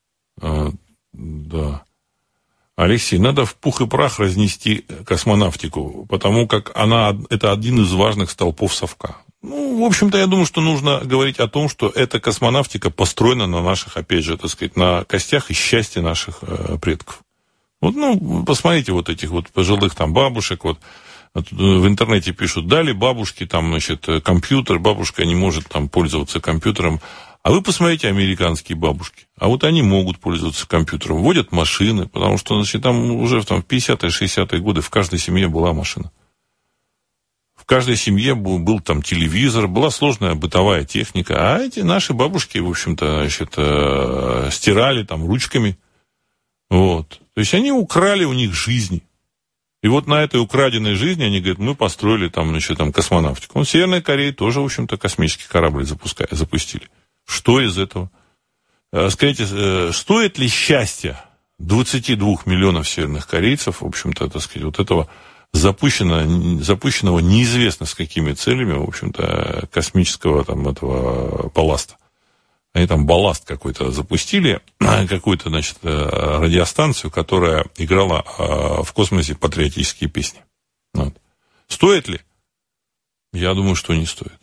Да. Алексей, надо в пух и прах разнести космонавтику, потому как это один из важных столпов совка. Ну, в общем-то, я думаю, что нужно говорить о том, что эта космонавтика построена на наших, опять же, так сказать, на костях и счастье наших предков. Вот, ну, посмотрите вот этих вот пожилых там бабушек, вот в интернете пишут, дали бабушке там, значит, компьютер, бабушка не может там пользоваться компьютером. А вы посмотрите американские бабушки. А вот они могут пользоваться компьютером, водят машины, потому что, значит, там уже там, в 50-е, 60-е годы в каждой семье была машина. В каждой семье был там телевизор, была сложная бытовая техника, а эти наши бабушки, в общем-то, значит, стирали там ручками. Вот. То есть они украли у них жизни. И вот на этой украденной жизни они говорят, мы построили там, значит, там космонавтику. В Северной Корее тоже, в общем-то, космический корабль запустили. Что из этого? Скажите, стоит ли счастье 22 миллионов северных корейцев, в общем-то, так сказать, вот этого запущенного неизвестно с какими целями, в общем-то, космического там этого балласта. Они там балласт какой-то запустили, какую-то, значит, радиостанцию, которая играла в космосе патриотические песни. Вот. Стоит ли? Я думаю, что не стоит.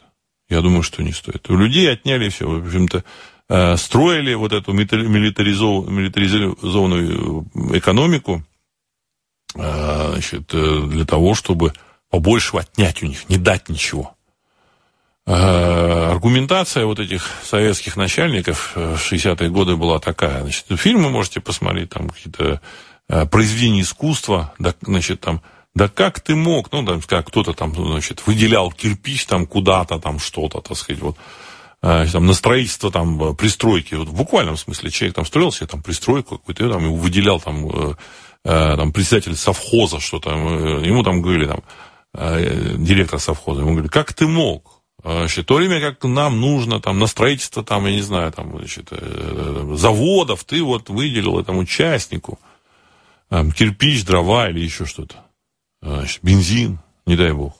У людей отняли все. В общем-то, строили вот эту милитаризованную экономику, значит, для того, чтобы побольше отнять у них, не дать ничего. Аргументация вот этих советских начальников в 60-е годы была такая. Значит, фильмы можете посмотреть, там какие-то произведения искусства, да, значит, там, да как ты мог, ну, там, как кто-то там, значит, выделял кирпич там куда-то, там что-то, так сказать, вот, там, на строительство, там, пристройки, вот, в буквальном смысле, человек там строил себе там пристройку какую-то, и там его выделял там председатель совхоза, что там, ему там говорили, там, директор совхоза, ему говорили, как ты мог? Значит, в то время как нам нужно там, на строительство, там, я не знаю, там, значит, заводов, ты вот выделил этому участнику кирпич, дрова или еще что-то. Значит, бензин, не дай бог.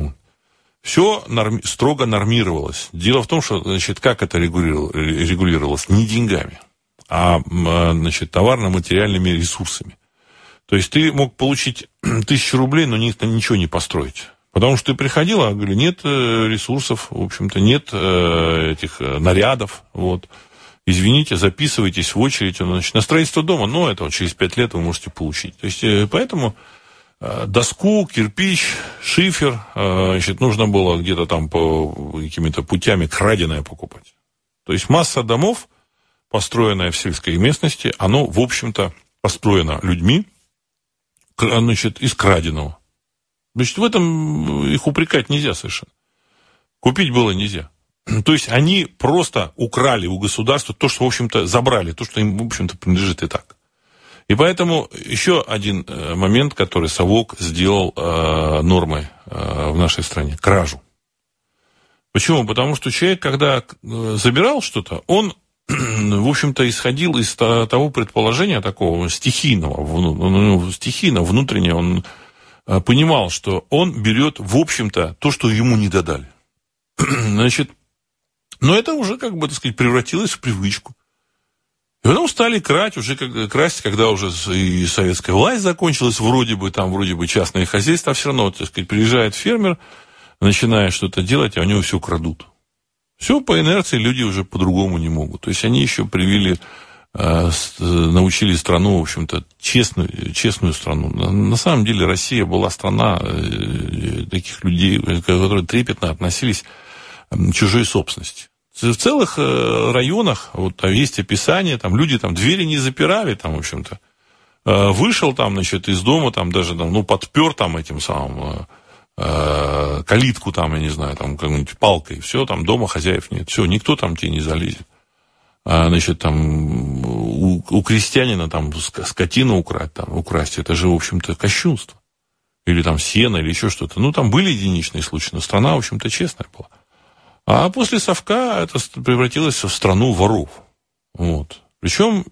Все строго нормировалось. Дело в том, что, значит, как это регулировалось? Не деньгами, а, значит, товарно-материальными ресурсами. То есть ты мог получить 1000 рублей, но ничего не построить. Потому что ты приходил, а говорю, нет ресурсов, в общем-то, нет этих нарядов, вот. Извините, записывайтесь в очередь, значит, на строительство дома, но это вот через 5 лет вы можете получить. То есть, поэтому доску, кирпич, шифер, значит, нужно было где-то там по какими-то путями краденое покупать. То есть масса домов, построенная в сельской местности, оно, в общем-то, построено людьми, значит, из краденого. Значит, в этом их упрекать нельзя совершенно. Купить было нельзя. То есть они просто украли у государства то, что, в общем-то, забрали, то, что им, в общем-то, принадлежит и так. И поэтому еще один момент, который совок сделал нормой в нашей стране – кражу. Почему? Потому что человек, когда забирал что-то, он, в общем-то, исходил из того предположения такого стихийного, внутреннего, он понимал, что он берет, в общем-то, то, что ему не додали. Значит, но это уже, как бы, так сказать, превратилось в привычку. И потом стали красть, когда уже и советская власть закончилась, вроде бы частное хозяйство, а все равно, так сказать, приезжает фермер, начинает что-то делать, а у него все крадут. Все по инерции люди уже по-другому не могут. То есть они еще научили страну, в общем-то, честную страну. На самом деле Россия была страна таких людей, которые трепетно относились к чужой собственности. В целых районах, вот там есть описание, там люди там двери не запирали, там, в общем-то, вышел там, значит, из дома, там даже, там, ну, подпер там этим самым калитку, там, я не знаю, там, как-нибудь палкой, все, там, дома хозяев нет, все, никто там тебе не залезет. Значит, там, у крестьянина там скотину украсть, это же, в общем-то, кощунство. Или там сено, или еще что-то. Ну, там были единичные случаи, но страна, в общем-то, честная была. А после совка это превратилось в страну воров. Вот. Причем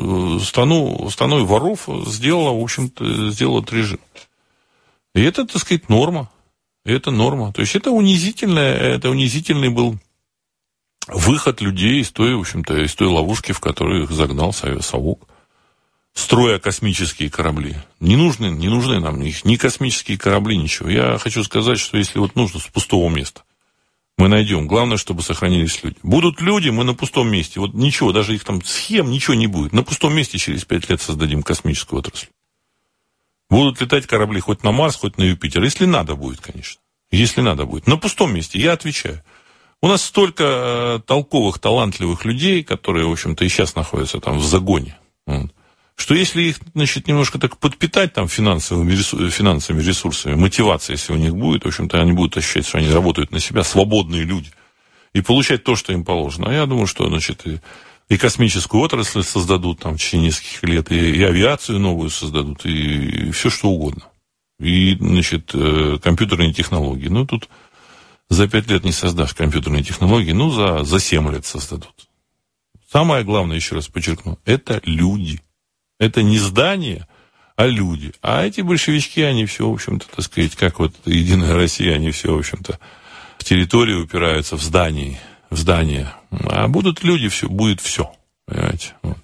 страной воров сделала режим. И это, так сказать, норма. Это норма. То есть это унизительный был выход людей из той, в общем-то, из той ловушки, в которую их загнал совок, строя космические корабли. Не нужны нам ни космические корабли, ничего. Я хочу сказать, что если вот нужно с пустого места, мы найдем. Главное, чтобы сохранились люди. Будут люди, мы на пустом месте. Вот ничего, даже их там схем, ничего не будет. На пустом месте через 5 лет создадим космическую отрасль. Будут летать корабли хоть на Марс, хоть на Юпитер. Если надо будет, конечно. Если надо будет. На пустом месте, я отвечаю. У нас столько толковых, талантливых людей, которые, в общем-то, и сейчас находятся там в загоне. Что если их, значит, немножко так подпитать там финансовыми ресурсами, мотивация, если у них будет, в общем-то, они будут ощущать, что они работают на себя, свободные люди, и получать то, что им положено. А я думаю, что, значит, и космическую отрасль создадут там в течение нескольких лет, и авиацию новую создадут, и все, что угодно. И, значит, компьютерные технологии. Ну, тут за 5 лет не создашь компьютерные технологии, ну, за 7 лет создадут. Самое главное, еще раз подчеркну, это люди. Это не здание, а люди. А эти большевички, они все, в общем-то, так сказать, как вот Единая Россия, они все, в общем-то, в территорию упираются, в здание. А будут люди, будет все. Понимаете? Вот.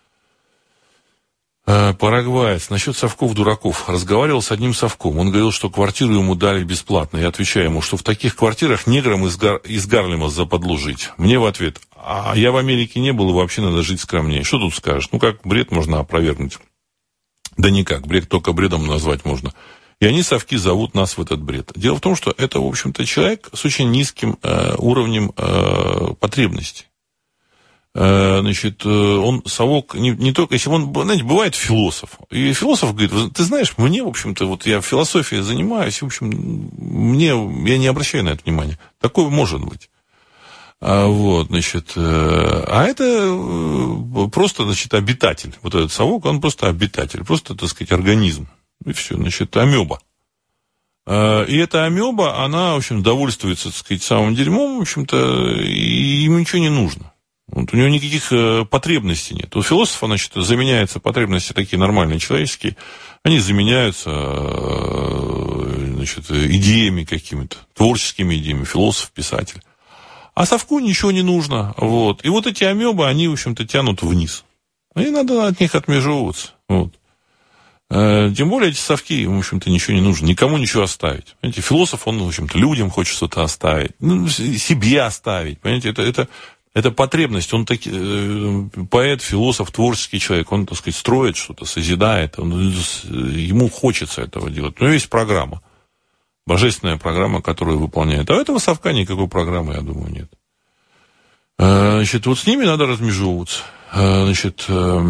Парагваец. Насчет совков-дураков. Разговаривал с одним совком. Он говорил, что квартиру ему дали бесплатно. Я отвечаю ему, что в таких квартирах неграм из Гарлема западло жить. Мне в ответ: а я в Америке не был, и вообще надо жить скромнее. Что тут скажешь? Ну, как бред можно опровергнуть? Да никак. Бред только бредом назвать можно. И они, совки, зовут нас в этот бред. Дело в том, что это, в общем-то, человек с очень низким уровнем потребностей. Значит, он совок не только, если он, знаете, бывает философ. И философ говорит: ты знаешь, мне, в общем-то, вот я философией занимаюсь, в общем, я не обращаю на это внимания. Такое может быть. Вот, значит, а это просто, значит, обитатель. Вот этот совок, он просто обитатель, просто, так сказать, организм. И все, значит, амеба. И эта амеба, она, в общем, довольствуется, так сказать, самым дерьмом, в общем-то, и ему ничего не нужно. Вот у него никаких потребностей нет. У философа, значит, заменяются потребности такие нормальные, человеческие, они заменяются, значит, идеями какими-то, творческими идеями, философ, писатель. А совку ничего не нужно. Вот. И вот эти амебы, они, в общем-то, тянут вниз. И надо от них отмежевываться. Вот. Тем более эти совки, в общем-то, ничего не нужно, никому ничего оставить. Понимаете, философ, он, в общем-то, людям хочет что-то оставить, себе оставить. Понимаете, это потребность. Он поэт, философ, творческий человек. Он, так сказать, строит что-то, созидает. Ему хочется этого делать. У него есть программа. Божественная программа, которую выполняет. А у этого совка никакой программы, я думаю, нет. Значит, вот с ними надо размежевываться. Значит,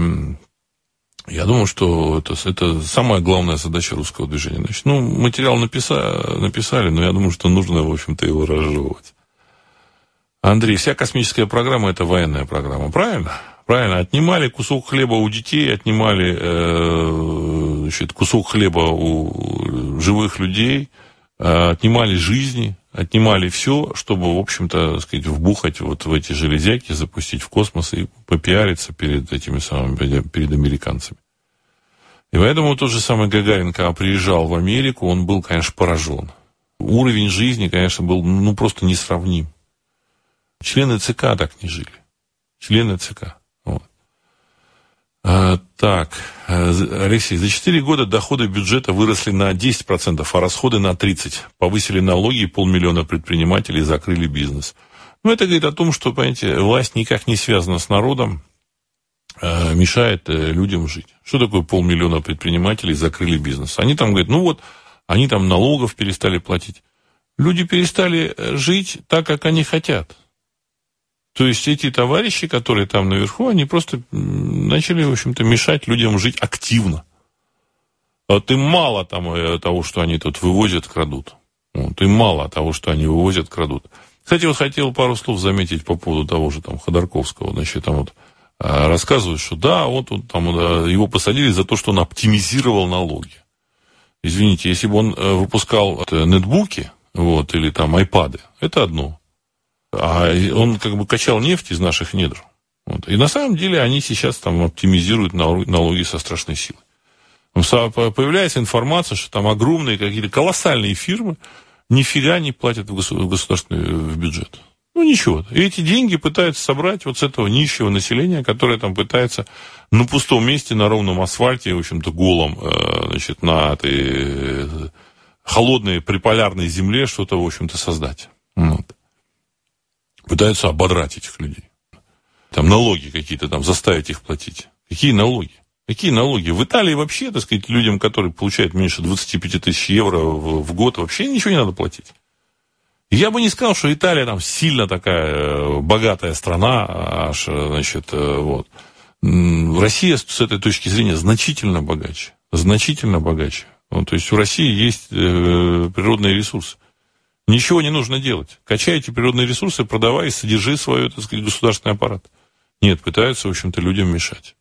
я думаю, что это самая главная задача русского движения. Значит, материал написали, но я думаю, что нужно, в общем-то, его разжевывать. Андрей, вся космическая программа – это военная программа. Правильно? Правильно. Отнимали кусок хлеба у детей, отнимали значит, кусок хлеба у живых людей, отнимали жизни, отнимали все, чтобы, в общем-то, так сказать, вбухать вот в эти железяки, запустить в космос и попиариться перед этими самыми, перед американцами. И поэтому тот же самый Гагарин, когда приезжал в Америку, он был, конечно, поражен. Уровень жизни, конечно, был просто несравним. Члены ЦК так не жили. Члены ЦК. Вот. Так, Алексей, за 4 года доходы бюджета выросли на 10%, а расходы на 30%. Повысили налоги, и 500 000 предпринимателей закрыли бизнес. Это говорит о том, что, понимаете, власть никак не связана с народом, мешает людям жить. Что такое 500 000 предпринимателей закрыли бизнес? Они там говорят, они там налогов перестали платить. Люди перестали жить так, как они хотят. То есть эти товарищи, которые там наверху, они просто начали, в общем-то, мешать людям жить активно. Вот им мало того, что они тут вывозят, крадут. Вот, им мало того, что они вывозят, крадут. Кстати, вот хотел пару слов заметить по поводу того же там Ходорковского. Значит, там вот рассказывают, что да, вот он, там, его посадили за то, что он оптимизировал налоги. Извините, если бы он выпускал нетбуки, вот, или там айпады, это одно. А он как бы качал нефть из наших недр. Вот. И на самом деле они сейчас там оптимизируют налоги со страшной силой. Появляется информация, что там огромные какие-то колоссальные фирмы нифига не платят в государственный бюджет. Ничего. И эти деньги пытаются собрать вот с этого нищего населения, которое там пытается на пустом месте, на ровном асфальте, в общем-то, голом, значит, на этой холодной приполярной земле что-то, в общем-то, создать. Вот. Пытаются ободрать этих людей. Там налоги какие-то там, заставить их платить. Какие налоги? Какие налоги? В Италии вообще, так сказать, людям, которые получают меньше 25 000 евро в год, вообще ничего не надо платить. Я бы не сказал, что Италия там сильно такая богатая страна, аж, значит, вот. Россия с этой точки зрения значительно богаче. Значительно богаче. Вот, то есть у России есть природные ресурсы. Ничего не нужно делать. Качай эти природные ресурсы, продавай, содержи свой, так сказать, государственный аппарат. Нет, пытаются, в общем-то, людям мешать.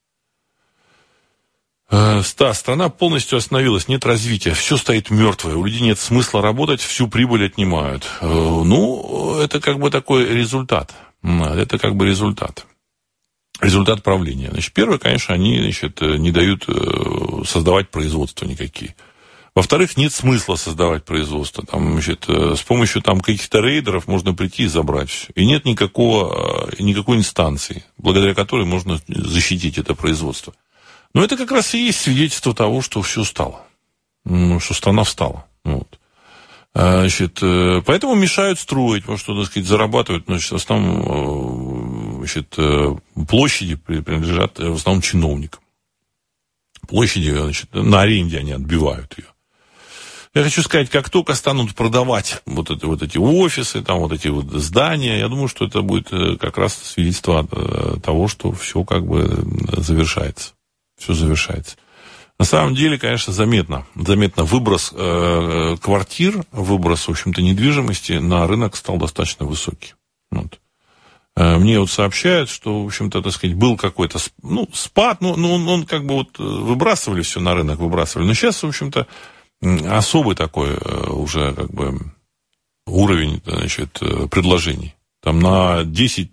Страна полностью остановилась, нет развития, все стоит мертвое, у людей нет смысла работать, всю прибыль отнимают. Это как бы такой результат. Это как бы результат. результат правления. Значит, первое, конечно, они, значит, не дают создавать производства никакие. Во-вторых, нет смысла создавать производство. Там, значит, с помощью там, каких-то рейдеров можно прийти и забрать все. И нет никакой инстанции, благодаря которой можно защитить это производство. Но это как раз и есть свидетельство того, что все стало. Что страна встала. Вот. Значит, поэтому мешают строить, потому что, так сказать, зарабатывают, значит, в основном, значит, площади принадлежат в основном чиновникам. Площади, значит, на аренде они отбивают ее. Я хочу сказать, как только станут продавать вот эти офисы, там, вот эти вот здания, я думаю, что это будет как раз свидетельство того, что все как бы завершается. Все завершается. На самом деле, конечно, заметно выброс квартир, выброс, в общем-то, недвижимости на рынок стал достаточно высокий. Вот. Мне вот сообщают, что, в общем-то, так сказать, был какой-то спад, он как бы вот выбрасывали все на рынок, но сейчас, в общем-то, особый такой уже как бы уровень, значит, предложений. Там на 10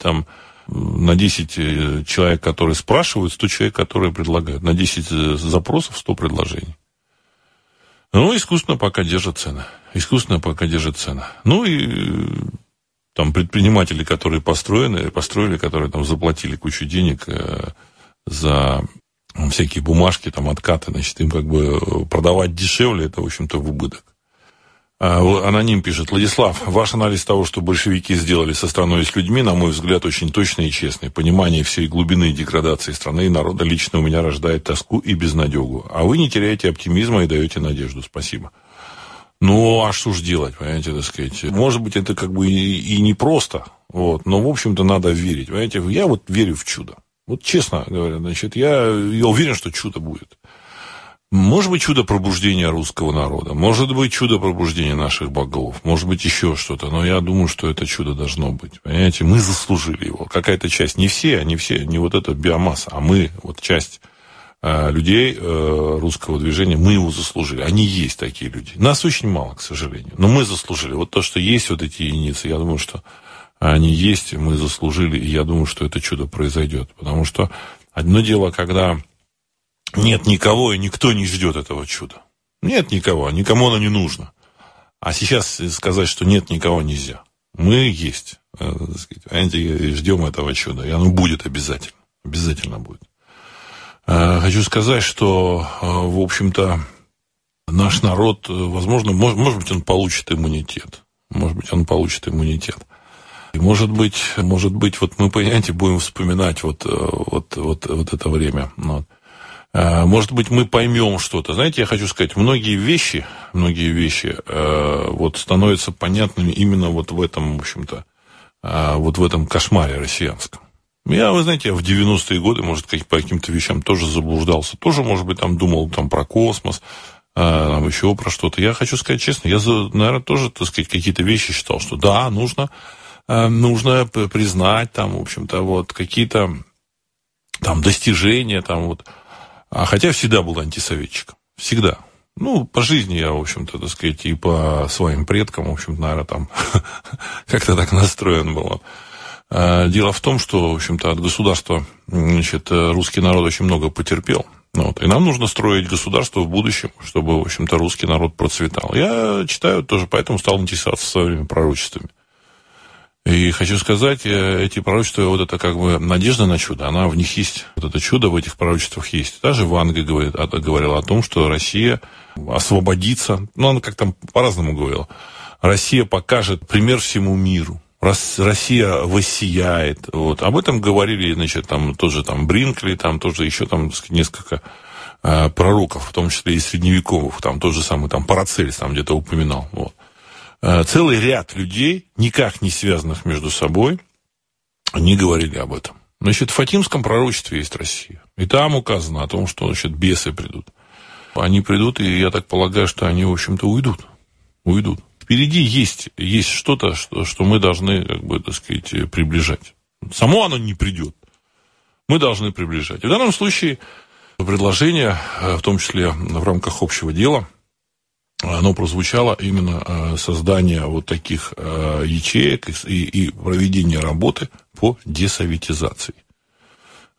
человек, которые спрашивают, 100 человек, которые предлагают. На 10 запросов 100 предложений. Ну, искусственно пока держат цены. Ну, и там предприниматели, которые построили, которые там заплатили кучу денег за всякие бумажки, там, откаты, значит, им как бы продавать дешевле, это, в общем-то, в убыток. Аноним пишет: Владислав, ваш анализ того, что большевики сделали со страной и с людьми, на мой взгляд, очень точный и честный. Понимание всей глубины деградации страны и народа лично у меня рождает тоску и безнадегу. А вы не теряете оптимизма и даете надежду. Спасибо. Ну, а что ж делать, понимаете, так сказать. Может быть, это как бы и непросто, вот, но, в общем-то, надо верить. Понимаете, я вот верю в чудо. Вот честно говоря, значит, я уверен, что чудо будет. Может быть, чудо пробуждения русского народа, может быть, чудо пробуждения наших богов, может быть, еще что-то, но я думаю, что это чудо должно быть. Понимаете, мы заслужили его. Какая-то часть, не все, не вот эта биомасса, а мы, вот часть людей русского движения, мы его заслужили. Они есть такие люди. Нас очень мало, к сожалению, но мы заслужили. Вот то, что есть вот эти единицы, я думаю, что они есть, мы заслужили, и я думаю, что это чудо произойдет. Потому что одно дело, когда нет никого, и никто не ждет этого чуда. Нет никого, никому оно не нужно. А сейчас сказать, что нет никого, нельзя. Мы есть. Ждем этого чуда, и оно будет обязательно. Обязательно будет. Хочу сказать, что, в общем-то, наш народ, возможно, может быть, он получит иммунитет. И может быть, вот мы, понимаете, будем вспоминать вот это время. Вот. Может быть, мы поймем что-то. Знаете, я хочу сказать, многие вещи вот становятся понятными именно вот в этом, в общем-то, вот в этом кошмаре россиянском. Вы знаете, я в 90-е годы, может, по каким-то вещам тоже заблуждался. Тоже, может быть, там думал там, про космос, там еще про что-то. Я хочу сказать честно, я, наверное, тоже, так сказать, какие-то вещи считал, что да, нужно признать там, в общем-то, вот какие-то там достижения, там вот. Хотя всегда был антисоветчиком. Всегда. Ну, по жизни я, в общем-то, так сказать, и по своим предкам, в общем-то, наверное, там как-то так настроен был. Дело в том, что, в общем-то, от государства, значит, русский народ очень много потерпел. Вот, и нам нужно строить государство в будущем, чтобы, в общем-то, русский народ процветал. Я читаю тоже, поэтому стал интересоваться своими пророчествами. И хочу сказать, эти пророчества, вот это как бы надежда на чудо, она в них есть, вот это чудо в этих пророчествах есть. Даже Ванга говорила о том, что Россия освободится, она как там по-разному говорила. Россия покажет пример всему миру. Россия воссияет. Вот. Об этом говорили, значит, там тоже там Бринкли, там тоже еще там несколько пророков, в том числе и средневековых, там тот же самый там Парацельс там где-то упоминал. Вот. Целый ряд людей, никак не связанных между собой, они говорили об этом. Значит, в Фатимском пророчестве есть Россия. И там указано о том, что, значит, бесы придут. Они придут, и я так полагаю, что они, в общем-то, уйдут. Впереди есть что-то, что мы должны, как бы, так сказать, приближать. Само оно не придет. Мы должны приближать. И в данном случае предложение, в том числе в рамках общего дела, оно прозвучало именно создание вот таких ячеек и проведение работы по десоветизации.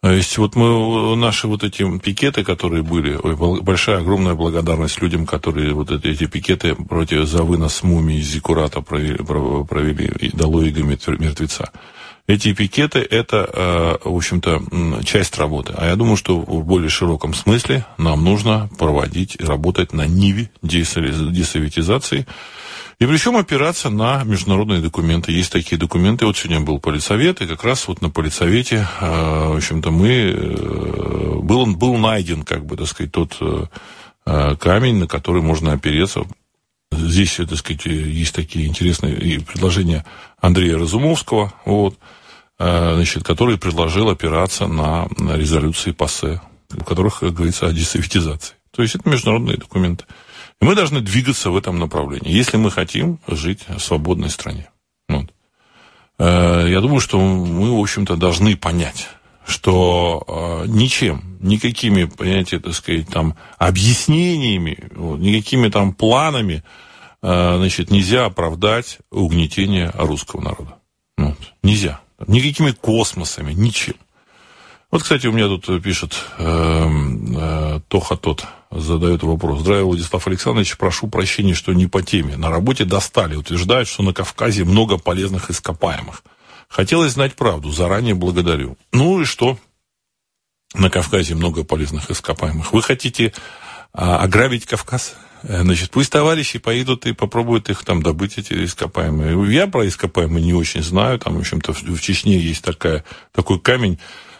То есть вот наши вот эти пикеты, которые были, большая, огромная благодарность людям, которые вот эти пикеты за вынос мумии из зиккурата провели и долой мертвеца. Эти пикеты – это, в общем-то, часть работы. А я думаю, что в более широком смысле нам нужно проводить и работать на ниве десоветизации. И причем опираться на международные документы. Есть такие документы. Вот сегодня был политсовет, и как раз вот на политсовете, в общем-то, был найден, как бы, так сказать, тот камень, на который можно опереться. Здесь, так сказать, есть такие интересные предложения Андрея Разумовского, вот, значит, который предложил опираться на резолюции ПАСЕ, в которых говорится о десоветизации. То есть это международные документы. И мы должны двигаться в этом направлении, если мы хотим жить в свободной стране. Вот. Я думаю, что мы, в общем-то, должны понять, что никакими, понимаете, так сказать, там, объяснениями, никакими там планами, значит, нельзя оправдать угнетение русского народа. Вот. Нельзя. Никакими космосами, ничем. Вот, кстати, у меня тут пишет Тоха тот, задает вопрос. Здравия, Владислав Александрович, прошу прощения, что не по теме. На работе достали, утверждают, что на Кавказе много полезных ископаемых. Хотелось знать правду, заранее благодарю. Ну и что? На Кавказе много полезных ископаемых. Вы хотите ограбить Кавказ? Значит, пусть товарищи поедут и попробуют их там добыть, эти ископаемые. Я про ископаемые не очень знаю. Там, в общем-то, в Чечне есть такой камень,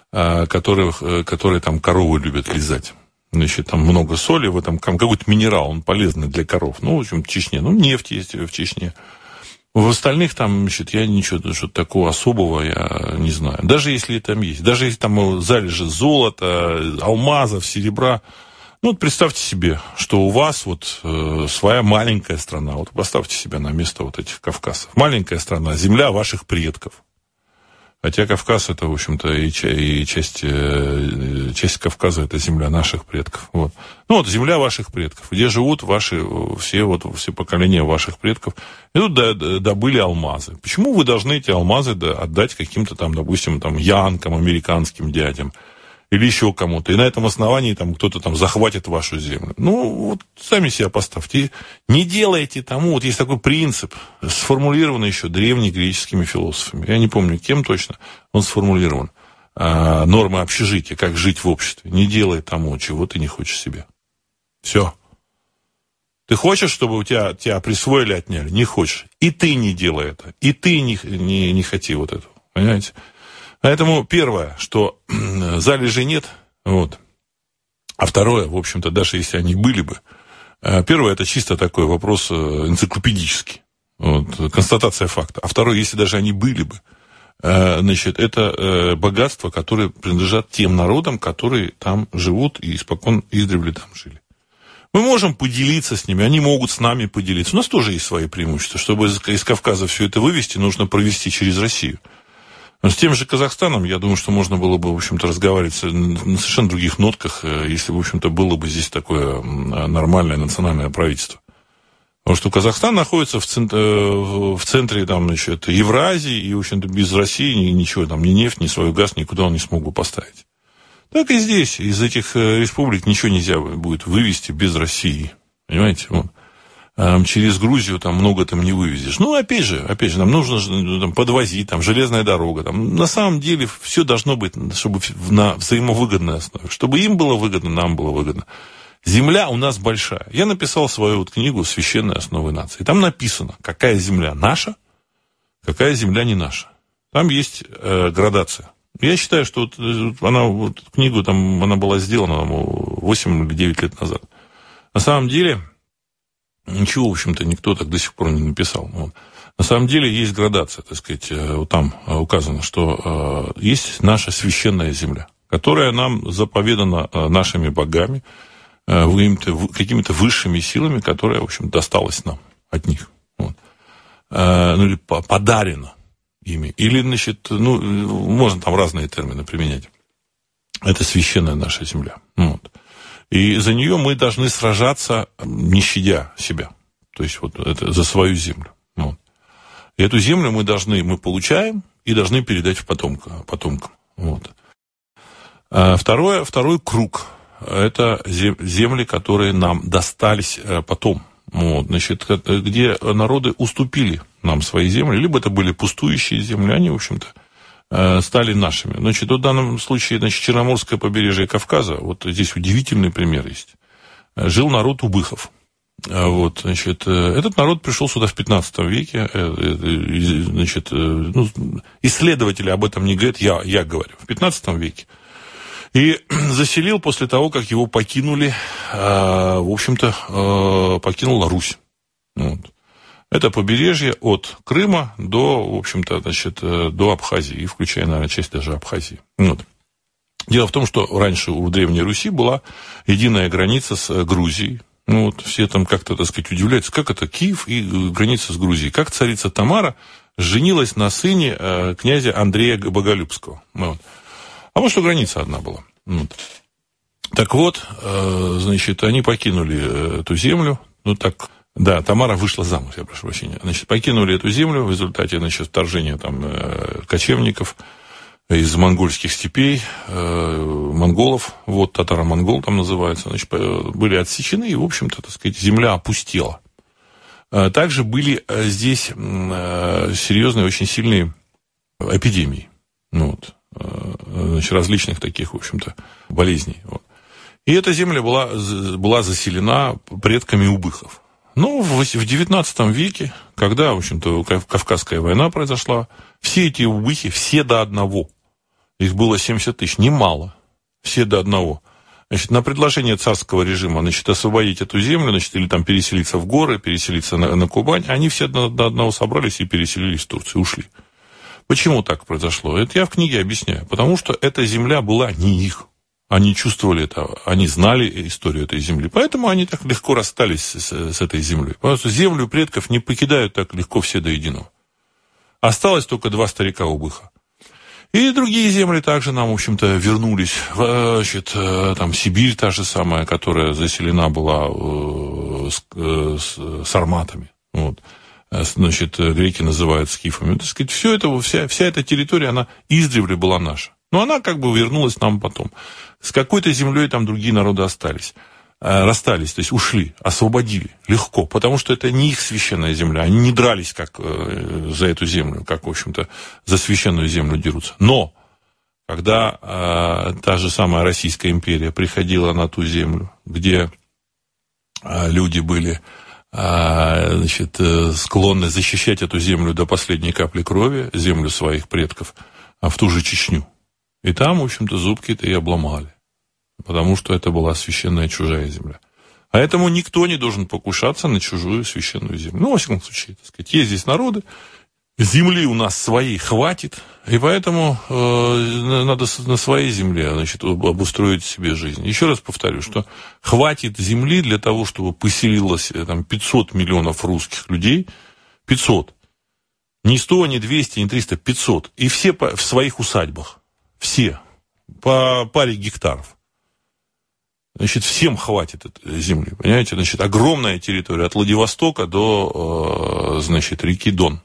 который там коровы любят лизать. Значит, там много соли в этом, какой-то минерал, он полезный для коров. Ну, в общем, в Чечне. Ну, нефть есть в Чечне. В остальных там, значит, я ничего что-то такого особого я не знаю. Даже если там есть. Даже если там залежи золота, алмазов, серебра. Ну, вот представьте себе, что у вас вот своя маленькая страна. Вот поставьте себя на место вот этих кавказцев. Маленькая страна, земля ваших предков. Хотя Кавказ это, в общем-то, и часть Кавказа это земля наших предков. Вот. Ну вот, земля ваших предков, где живут все поколения ваших предков. И тут добыли алмазы. Почему вы должны эти алмазы отдать каким-то там, допустим, там, янкам, американским дядям? Или еще кому-то. И на этом основании там кто-то там захватит вашу землю. Ну, вот сами себя поставьте. Не делайте тому. Вот есть такой принцип, сформулированный еще древнегреческими философами. Я не помню, кем точно он сформулирован. Нормы общежития, как жить в обществе. Не делай тому, чего ты не хочешь себе. Все. Ты хочешь, чтобы у тебя присвоили, отняли? Не хочешь. И ты не делай это. И ты не хоти вот этого. Понимаете? Поэтому первое, что залежей нет, вот. А второе, в общем-то, даже если они были бы, первое, это чисто такой вопрос энциклопедический, вот, констатация факта. А второе, если даже они были бы, значит, это богатства, которые принадлежат тем народам, которые там живут и испокон издревле там жили. Мы можем поделиться с ними, они могут с нами поделиться. У нас тоже есть свои преимущества. Чтобы из Кавказа все это вывести, нужно провести через Россию. Но с тем же Казахстаном, я думаю, что можно было бы, в общем-то, разговаривать на совершенно других нотках, если, в общем-то, было бы здесь такое нормальное национальное правительство. Потому что Казахстан находится в центре там, значит, Евразии, и, в общем-то, без России ничего, там, ни нефть, ни свой газ никуда он не смог бы поставить. Так и здесь, из этих республик ничего нельзя будет вывести без России. Понимаете? Вот. Через Грузию там много там не вывезешь. Ну, опять же, нам нужно там, подвозить, там, железная дорога. Там. На самом деле, все должно быть, чтобы на взаимовыгодной основе. Чтобы им было выгодно, нам было выгодно. Земля у нас большая. Я написал свою вот книгу «Священные основы нации». Там написано, какая земля наша, какая земля не наша. Там есть градация. Я считаю, что книгу там, она была сделана 8 или 9 лет назад. На самом деле... Ничего, в общем-то, никто так до сих пор не написал. Вот. На самом деле есть градация, так сказать, вот там указано, что есть наша священная земля, которая нам заповедана нашими богами, какими-то высшими силами, которая, в общем, досталась нам от них. Вот. Ну, или подарена ими. Или, значит, можно там разные термины применять. Это священная наша земля. Вот. И за нее мы должны сражаться, не щадя себя. То есть, вот это за свою землю. Вот. И эту землю мы получаем и должны передать потомкам. Вот. Второй круг – это земли, которые нам достались потом. Вот, значит, где народы уступили нам свои земли, либо это были пустующие земли, они, в общем-то, стали нашими. Значит, в данном случае, значит, Черноморское побережье Кавказа, вот здесь удивительный пример есть. Жил народ убыхов. Вот, значит, этот народ пришел сюда в 15 веке. Значит, ну, исследователи об этом не говорят, я говорю, в 15 веке. И заселил после того, как его покинули, в общем-то, покинула Русь. Вот. Это побережье от Крыма до, в общем-то, значит, до Абхазии, и включая, наверное, часть даже Абхазии. Вот. Дело в том, что раньше в Древней Руси была единая граница с Грузией. Ну, вот все там как-то, так сказать, удивляются, как это Киев и граница с Грузией. Как царица Тамара женилась на сыне князя Андрея Боголюбского. Вот. А вот что граница одна была. Вот. Так вот, значит, они покинули эту землю. Ну, так, да, Тамара вышла замуж, я прошу прощения. Значит, покинули эту землю в результате, значит, вторжения там кочевников из монгольских степей, монголов, вот, татаро-монгол там называется, значит, были отсечены, и, в общем-то, так сказать, земля опустела. Также были здесь серьезные, очень сильные эпидемии, ну, вот, значит, различных таких, в общем-то, болезней. Вот. И эта земля была заселена предками убыхов. Но в XIX веке, когда, в общем-то, Кавказская война произошла, все эти убыхи, все до одного, их было 70 тысяч, немало, все до одного. Значит, на предложение царского режима, значит, освободить эту землю, значит, или там переселиться в горы, переселиться на Кубань, они все до одного собрались и переселились в Турцию, ушли. Почему так произошло? Это я в книге объясняю. Потому что эта земля была не их. Они чувствовали это, они знали историю этой земли. Поэтому они так легко расстались с этой землей. Потому что землю предков не покидают так легко все до единого. Осталось только 2 старика убыха. И другие земли также нам, в общем-то, вернулись. Значит, там Сибирь та же самая, которая заселена была с сарматами. Вот. Значит, греки называют скифами. Так сказать, все это, вся эта территория, она издревле была наша. Но она как бы вернулась нам потом. С какой-то землей там другие народы расстались, то есть ушли, освободили легко, потому что это не их священная земля. Они не дрались как за эту землю, как, в общем-то, за священную землю дерутся. Но когда та же самая Российская империя приходила на ту землю, где люди были, значит, склонны защищать эту землю до последней капли крови, землю своих предков, в ту же Чечню. И там, в общем-то, зубки-то и обломали. Потому что это была священная чужая земля. А этому никто не должен покушаться на чужую священную землю. Ну, во всяком случае, так сказать, есть здесь народы, земли у нас своей хватит, и поэтому надо на своей земле, значит, обустроить себе жизнь. Еще раз повторю, что хватит земли для того, чтобы поселилось там 500 миллионов русских людей, 500, не 100, не 200, не 300, 500, и все в своих усадьбах, все, по паре гектаров. Значит, всем хватит этой земли, понимаете? Значит, огромная территория от Владивостока до, значит, реки Дон.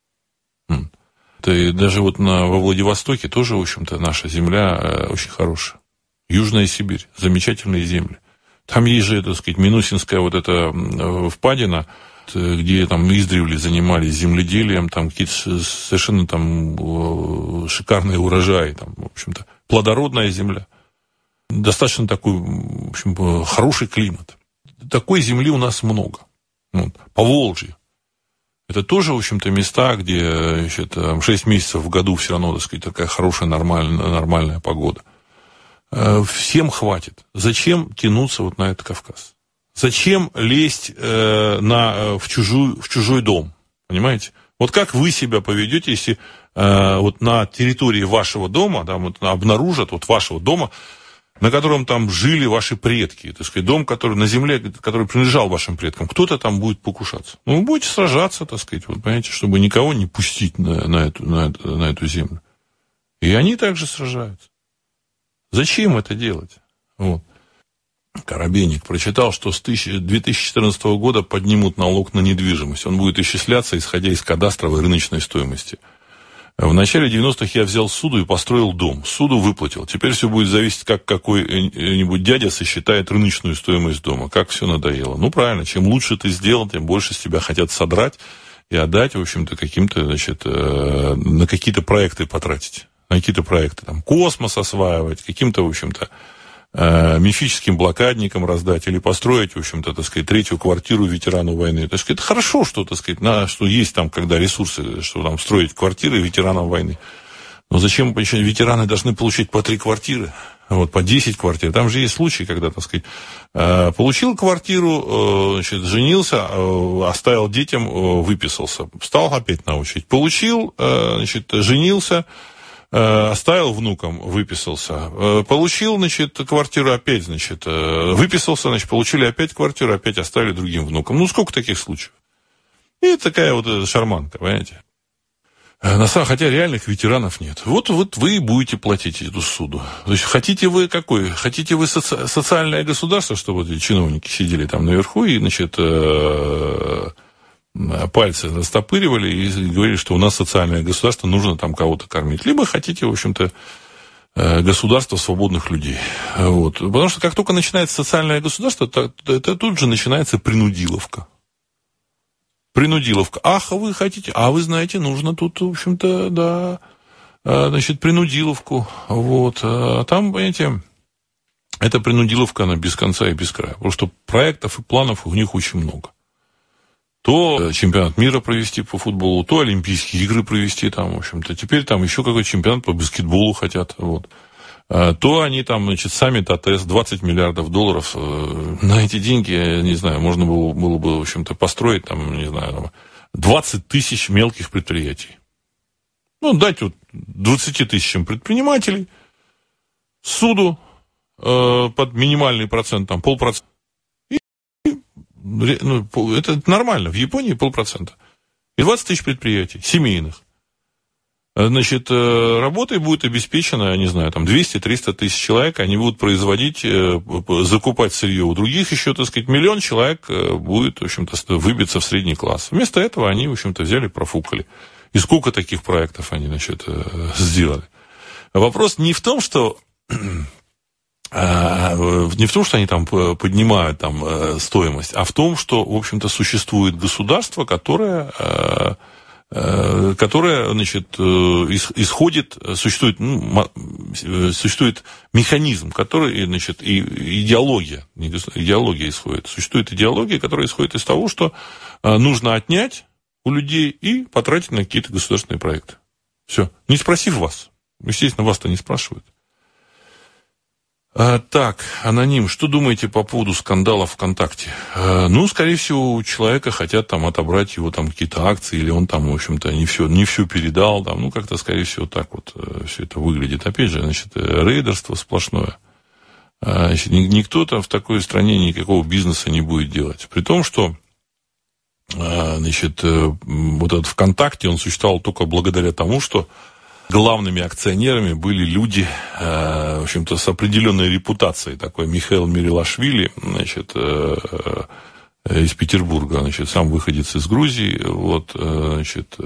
И даже вот во Владивостоке тоже, в общем-то, наша земля очень хорошая. Южная Сибирь, замечательные земли. Там есть же, так сказать, Минусинская вот эта впадина, где там издревле занимались земледелием, там какие-то совершенно там шикарные урожаи, там, в общем-то, плодородная земля. Достаточно такой, в общем, хороший климат. Такой земли у нас много. Вот. Поволжье. Это тоже, в общем-то, места, где, значит, 6 месяцев в году все равно, так сказать, такая хорошая, нормальная погода. Всем хватит. Зачем тянуться вот на этот Кавказ? Зачем лезть в чужой дом? Понимаете? Вот как вы себя поведете, если вот на территории вашего дома, да, вот обнаружат вот вашего дома, на котором там жили ваши предки, так сказать, дом, который на земле, который принадлежал вашим предкам, кто-то там будет покушаться. Ну, вы будете сражаться, так сказать, вот, понимаете, чтобы никого не пустить на эту землю. И они также сражаются. Зачем это делать? Вот. Коробейник прочитал, что с 2014 года поднимут налог на недвижимость. Он будет исчисляться, исходя из кадастровой рыночной стоимости. В начале 90-х я взял суду и построил дом. Суду выплатил. Теперь все будет зависеть, как какой-нибудь дядя сосчитает рыночную стоимость дома. Как все надоело. Ну, правильно. Чем лучше ты сделал, тем больше с тебя хотят содрать и отдать, в общем-то, каким-то, значит, на какие-то проекты потратить. На какие-то проекты. Там, космос осваивать, каким-то, в общем-то, мифическим блокадникам раздать или построить, в общем-то, так сказать, третью квартиру ветерану войны. Так сказать, это хорошо, что, так сказать, что есть там, когда ресурсы, что там строить квартиры ветеранам войны. Но зачем ветераны должны получить по 3 квартиры, вот, по 10 квартир? Там же есть случаи, когда, так сказать, получил квартиру, значит, женился, оставил детям, выписался, встал опять на очередь. Получил, значит, женился, оставил внукам, выписался. Получил, значит, квартиру опять, значит, выписался, значит, получили опять квартиру, опять оставили другим внукам. Ну, сколько таких случаев? И такая вот шарманка, понимаете? Хотя реальных ветеранов нет. Вот вы и будете платить эту суду. То есть, хотите вы какой? Хотите вы социальное государство, чтобы вот эти чиновники сидели там наверху и, значит, пальцы растопыривали и говорили, что у нас социальное государство, нужно там кого-то кормить. Либо хотите, в общем-то, государство свободных людей. Вот. Потому что как только начинается социальное государство, это тут же начинается принудиловка. Принудиловка. Ах, вы хотите? А вы знаете, нужно тут, в общем-то, да, значит, принудиловку. Вот. А там, понимаете, эта принудиловка, она без конца и без края. Потому что проектов и планов у них очень много. То чемпионат мира провести по футболу, то Олимпийские игры провести там, в общем-то. Теперь там еще какой-то чемпионат по баскетболу хотят, вот. То они там, значит, саммит АТС, 20 миллиардов долларов. На эти деньги, я не знаю, можно было бы, в общем-то, построить там, не знаю, 20 тысяч мелких предприятий. Ну, дать вот 20 тысячам предпринимателей суду под минимальный процент, там, 0,5%. Ну, это нормально. В Японии 0,5%. И 20 тысяч предприятий, семейных. Значит, работой будет обеспечено, я не знаю, там 200-300 тысяч человек, они будут производить, закупать сырье у других еще, так сказать, 1 миллион человек будет, в общем-то, выбиться в средний класс. Вместо этого они, в общем-то, взяли, профукали. И сколько таких проектов они, значит, сделали. Вопрос не в том, что... Не в том, что они там поднимают там стоимость, а в том, что, в общем-то, существует государство, которое, значит, исходит, существует механизм, который, значит, и идеология исходит. Существует идеология, которая исходит из того, что нужно отнять у людей и потратить на какие-то государственные проекты. Все. Не спросив вас. Естественно, вас-то не спрашивают. Так, аноним, что думаете по поводу скандала ВКонтакте? Ну, скорее всего, у человека хотят там отобрать его там какие-то акции, или он там, в общем-то, не все передал, там, ну, как-то, скорее всего, так вот все это выглядит. Опять же, значит, рейдерство сплошное. Значит, никто там в такой стране никакого бизнеса не будет делать. При том, что, значит, вот этот ВКонтакте, он существовал только благодаря тому, что главными акционерами были люди, в общем-то, с определенной репутацией. Такой Михаил Мирилашвили, значит, из Петербурга, значит, сам выходец из Грузии, вот, значит,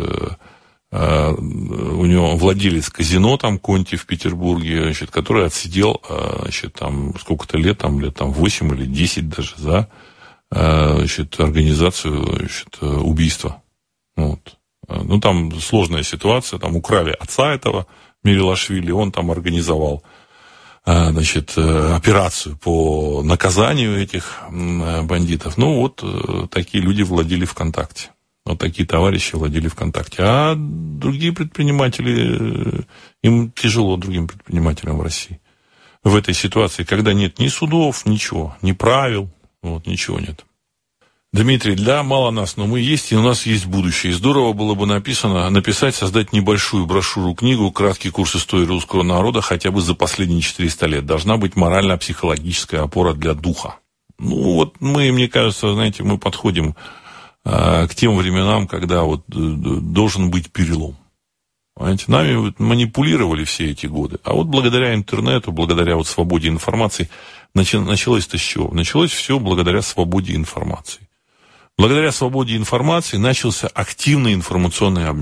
у него владелец казино, там, Конти в Петербурге, значит, который отсидел, значит, там, сколько-то лет, там, лет 8 или 10 даже за, значит, организацию, значит, убийства. Вот. Ну, там сложная ситуация, там украли отца этого Мирилашвили, он там организовал, значит, операцию по наказанию этих бандитов. Ну, вот такие люди владели ВКонтакте. Вот такие товарищи владели ВКонтакте. А другие предприниматели, им тяжело, другим предпринимателям в России. В этой ситуации, когда нет ни судов, ничего, ни правил, вот, ничего нет. Дмитрий, да, мало нас, но мы есть, и у нас есть будущее. И здорово было бы написать, создать небольшую брошюру-книгу «Краткий курс истории русского народа» хотя бы за последние 400 лет. Должна быть морально-психологическая опора для духа. Ну, вот мы, мне кажется, знаете, мы подходим к тем временам, когда вот должен быть перелом. Понимаете, нами вот манипулировали все эти годы. А вот благодаря интернету, благодаря вот свободе информации, началось-то с чего? Началось все благодаря свободе информации. Благодаря свободе информации начался активный информационный обмен.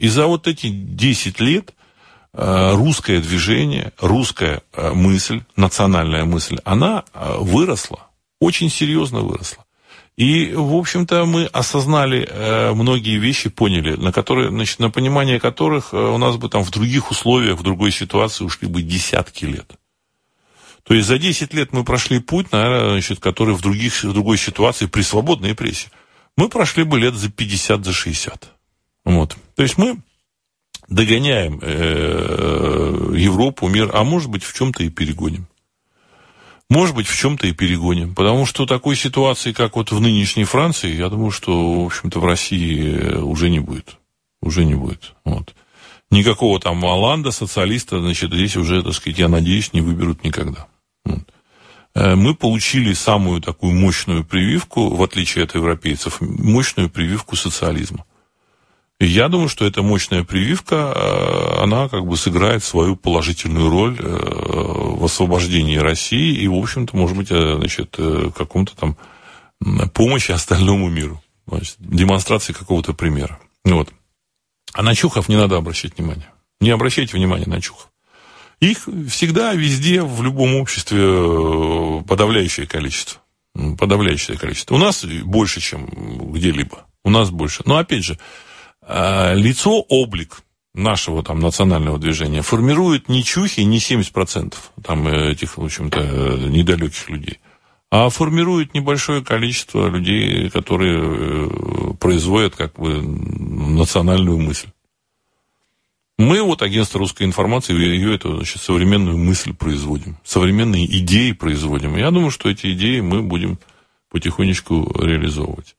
И за вот эти 10 лет русское движение, русская мысль, национальная мысль, она выросла, очень серьезно выросла. И, в общем-то, мы осознали многие вещи, поняли, на понимание которых у нас бы там в других условиях, в другой ситуации ушли бы десятки лет. То есть за 10 лет мы прошли путь, наверное, который в другой ситуации при свободной прессе мы прошли бы лет за 50, за 60. Вот. То есть мы догоняем Европу, мир, а может быть в чем-то и перегоним. Может быть, в чем-то и перегоним. Потому что такой ситуации, как вот в нынешней Франции, я думаю, что, в общем-то, в России уже не будет. Уже не будет. Вот. Никакого там Оланда, социалиста, значит, здесь уже, так сказать, я надеюсь, не выберут никогда. Вот. Мы получили самую такую мощную прививку, в отличие от европейцев, мощную прививку социализма. И я думаю, что эта мощная прививка, она как бы сыграет свою положительную роль в освобождении России и, в общем-то, может быть, значит, каком-то там помощи остальному миру. Значит, демонстрации какого-то примера. Вот. А на чухов не надо обращать внимание. Не обращайте внимания на чухов. Их всегда, везде, в любом обществе подавляющее количество. Подавляющее количество. У нас больше, чем где-либо. У нас больше. Но, опять же, лицо, облик нашего там национального движения формирует не чухи, не 70% там этих, в общем-то, недалеких людей, а формирует небольшое количество людей, которые производят как бы национальную мысль. Мы, вот, агентство русской информации, ее эту, значит, современную мысль производим, современные идеи производим. Я думаю, что эти идеи мы будем потихонечку реализовывать.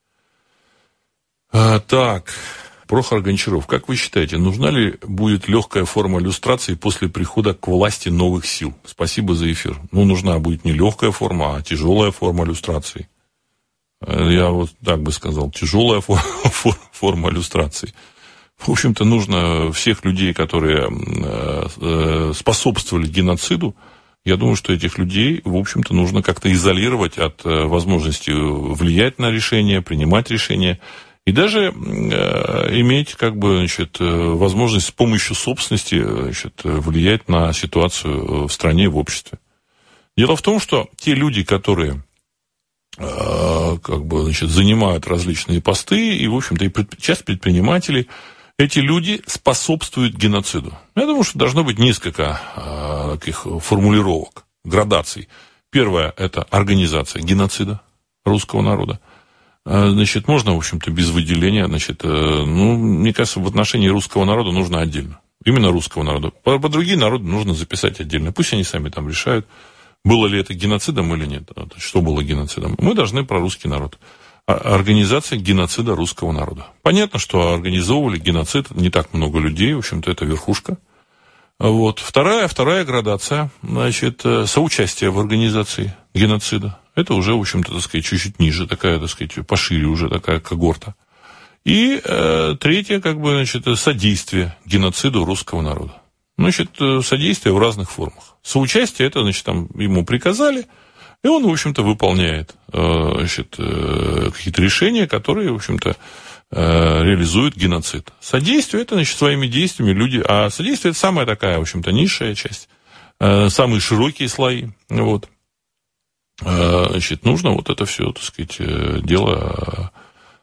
Так, Прохор Гончаров, как вы считаете, нужна ли будет легкая форма люстрации после прихода к власти новых сил? Спасибо за эфир. Ну, нужна будет не легкая форма, а тяжелая форма люстрации. Я вот так бы сказал, тяжелая форма люстрации. В общем-то, нужно всех людей, которые способствовали геноциду, я думаю, что этих людей, в общем-то, нужно как-то изолировать от возможности влиять на решения, принимать решения. И даже иметь, как бы, значит, возможность с помощью собственности, значит, влиять на ситуацию в стране и в обществе. Дело в том, что те люди, которые как бы, значит, занимают различные посты, и, в общем-то, и часть предпринимателей, эти люди способствуют геноциду. Я думаю, что должно быть несколько таких формулировок, градаций. Первое – это организация геноцида русского народа. Значит, можно, в общем-то, без выделения, значит, ну, мне кажется, в отношении русского народа нужно отдельно. Именно русского народа. По другим народам нужно записать отдельно. Пусть они сами там решают, было ли это геноцидом или нет. Что было геноцидом. Мы должны про русский народ. Организация геноцида русского народа. Понятно, что организовывали геноцид не так много людей. В общем-то, это верхушка. Вот. Вторая градация, значит, соучастие в организации геноцида. Это уже, в общем-то, так сказать, чуть-чуть ниже, такая, так сказать, пошире уже такая когорта. И третье, как бы, значит, содействие геноциду русского народа. Значит, содействие в разных формах. Соучастие, это, значит, там ему приказали, и он, в общем-то, выполняет, значит, какие-то решения, которые, в общем-то, реализуют геноцид. Содействие, это, значит, своими действиями люди... А содействие, это самая такая, в общем-то, низшая часть, самые широкие слои, вот. Значит, нужно вот это все, так сказать, дело,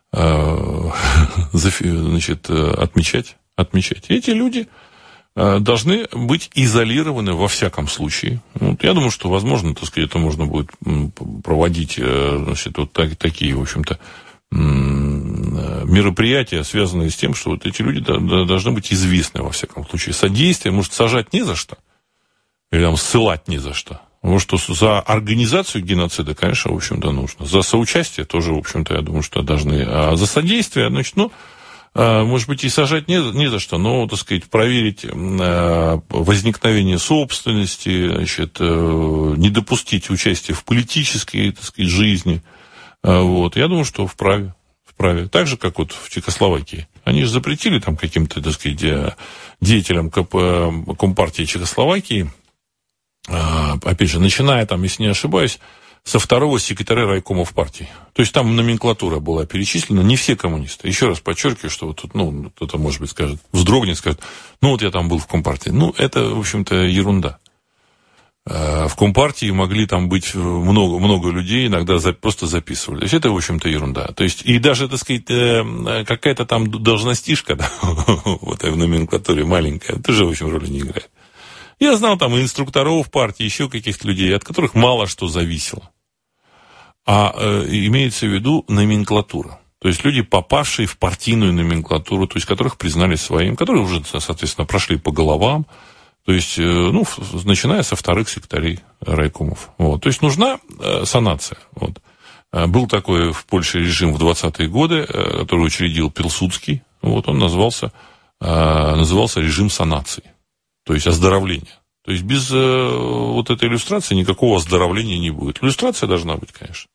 значит, отмечать. Эти люди должны быть изолированы во всяком случае. Вот, я думаю, что, возможно, так сказать, это можно будет проводить, значит, вот такие, в общем-то, мероприятия, связанные с тем, что вот эти люди должны быть известны во всяком случае. Содействие, может, сажать не за что, или там ссылать не за что. Потому что за организацию геноцида, конечно, в общем-то, нужно. За соучастие тоже, в общем-то, я думаю, что должны. А за содействие, значит, ну, может быть, и сажать не за что, но, так сказать, проверить возникновение собственности, значит, не допустить участия в политической, так сказать, жизни. Вот. Я думаю, что вправе. Так же, как вот в Чехословакии. Они же запретили там каким-то, так сказать, деятелям Компартии Чехословакии, опять же, начиная там, если не ошибаюсь, со второго секретаря райкомов партий. То есть там номенклатура была перечислена, не все коммунисты. Еще раз подчеркиваю, что вот тут, кто-то, может быть, скажет, вздрогнет, скажет, вот я там был в Компартии. Это, в общем-то, ерунда. В Компартии могли там быть много людей, иногда просто записывали. То есть это, в общем-то, ерунда. То есть и даже, так сказать, какая-то там должностишка, да, вот в номенклатуре маленькая, тоже, в общем, роли не играет. Я знал там и инструкторов партии, еще каких-то людей, от которых мало что зависело. А имеется в виду номенклатура. То есть люди, попавшие в партийную номенклатуру, то есть которых признали своим, которые уже, соответственно, прошли по головам, то есть, начиная со вторых секретарей райкомов. Вот. То есть нужна санация. Вот. Был такой в Польше режим в 20-е годы, который учредил Пилсудский. Вот, он назывался режим санации, то есть оздоровления. То есть без вот этой иллюстрации никакого оздоровления не будет. Иллюстрация должна быть, конечно.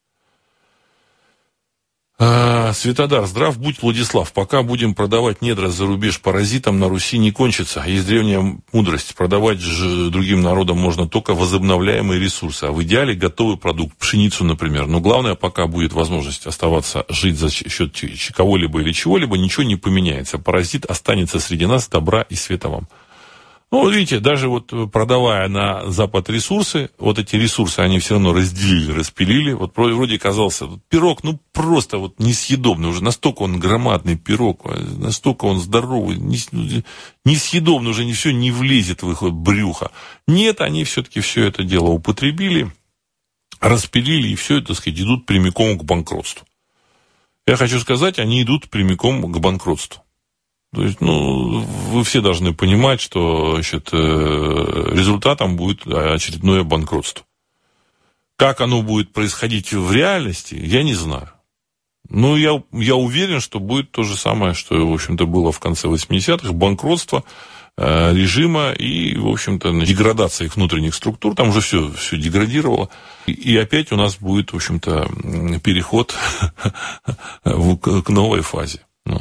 Светодар, здрав будь, Владислав. Пока будем продавать недра за рубеж паразитам, на Руси не кончится. Есть древняя мудрость. Продавать же другим народам можно только возобновляемые ресурсы. А в идеале готовый продукт, пшеницу, например. Но главное, пока будет возможность оставаться жить за счет кого-либо или чего-либо, ничего не поменяется. Паразит останется среди нас, добра и света вам. Видите, даже вот продавая на Запад ресурсы, вот эти ресурсы они все равно разделили, распилили. Вот вроде казался пирог, просто вот несъедобный. Уже настолько он громадный пирог, настолько он здоровый, несъедобный, уже все не влезет в их брюхо. Нет, они все-таки все это дело употребили, распилили, и все это, так сказать, идут прямиком к банкротству. Я хочу сказать, они идут прямиком к банкротству. То есть, вы все должны понимать, что, значит, результатом будет очередное банкротство. Как оно будет происходить в реальности, я не знаю. Но я уверен, что будет то же самое, что, в общем-то, было в конце 80-х. Банкротство режима и, в общем-то, деградация их внутренних структур. Там уже все деградировало. И опять у нас будет, в общем-то, переход к новой фазе.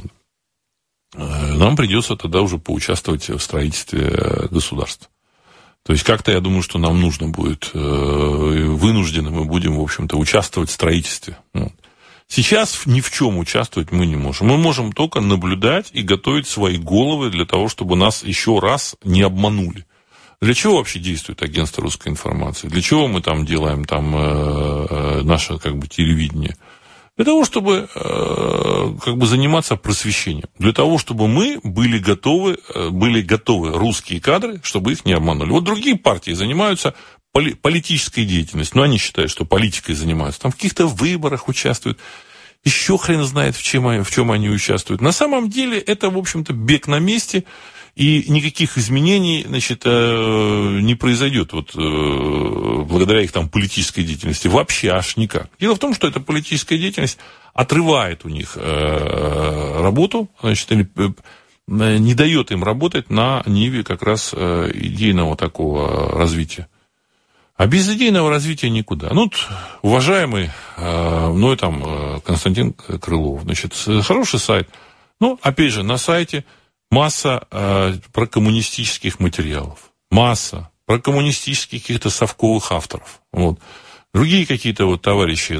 Нам придется тогда уже поучаствовать в строительстве государства. То есть как-то я думаю, что нам нужно будет, вынужденно мы будем, в общем-то, участвовать в строительстве. Сейчас ни в чем участвовать мы не можем. Мы можем только наблюдать и готовить свои головы для того, чтобы нас еще раз не обманули. Для чего вообще действует агентство русской информации? Для чего мы там делаем наше телевидение? Для того, чтобы заниматься просвещением. Для того, чтобы мы были готовы русские кадры, чтобы их не обманули. Вот другие партии занимаются политической деятельностью. Но они считают, что политикой занимаются. Там в каких-то выборах участвуют. Еще хрен знает, в чем они участвуют. На самом деле, это, в общем-то, бег на месте. И никаких изменений, не произойдет благодаря их политической деятельности. Вообще аж никак. Дело в том, что эта политическая деятельность отрывает у них работу, или не дает им работать на ниве как раз идейного такого развития. А без идейного развития никуда. Уважаемый мной Константин Крылов, хороший сайт. Опять же, на сайте масса прокоммунистических материалов. Масса прокоммунистических каких-то совковых авторов. Другие какие-то товарищи,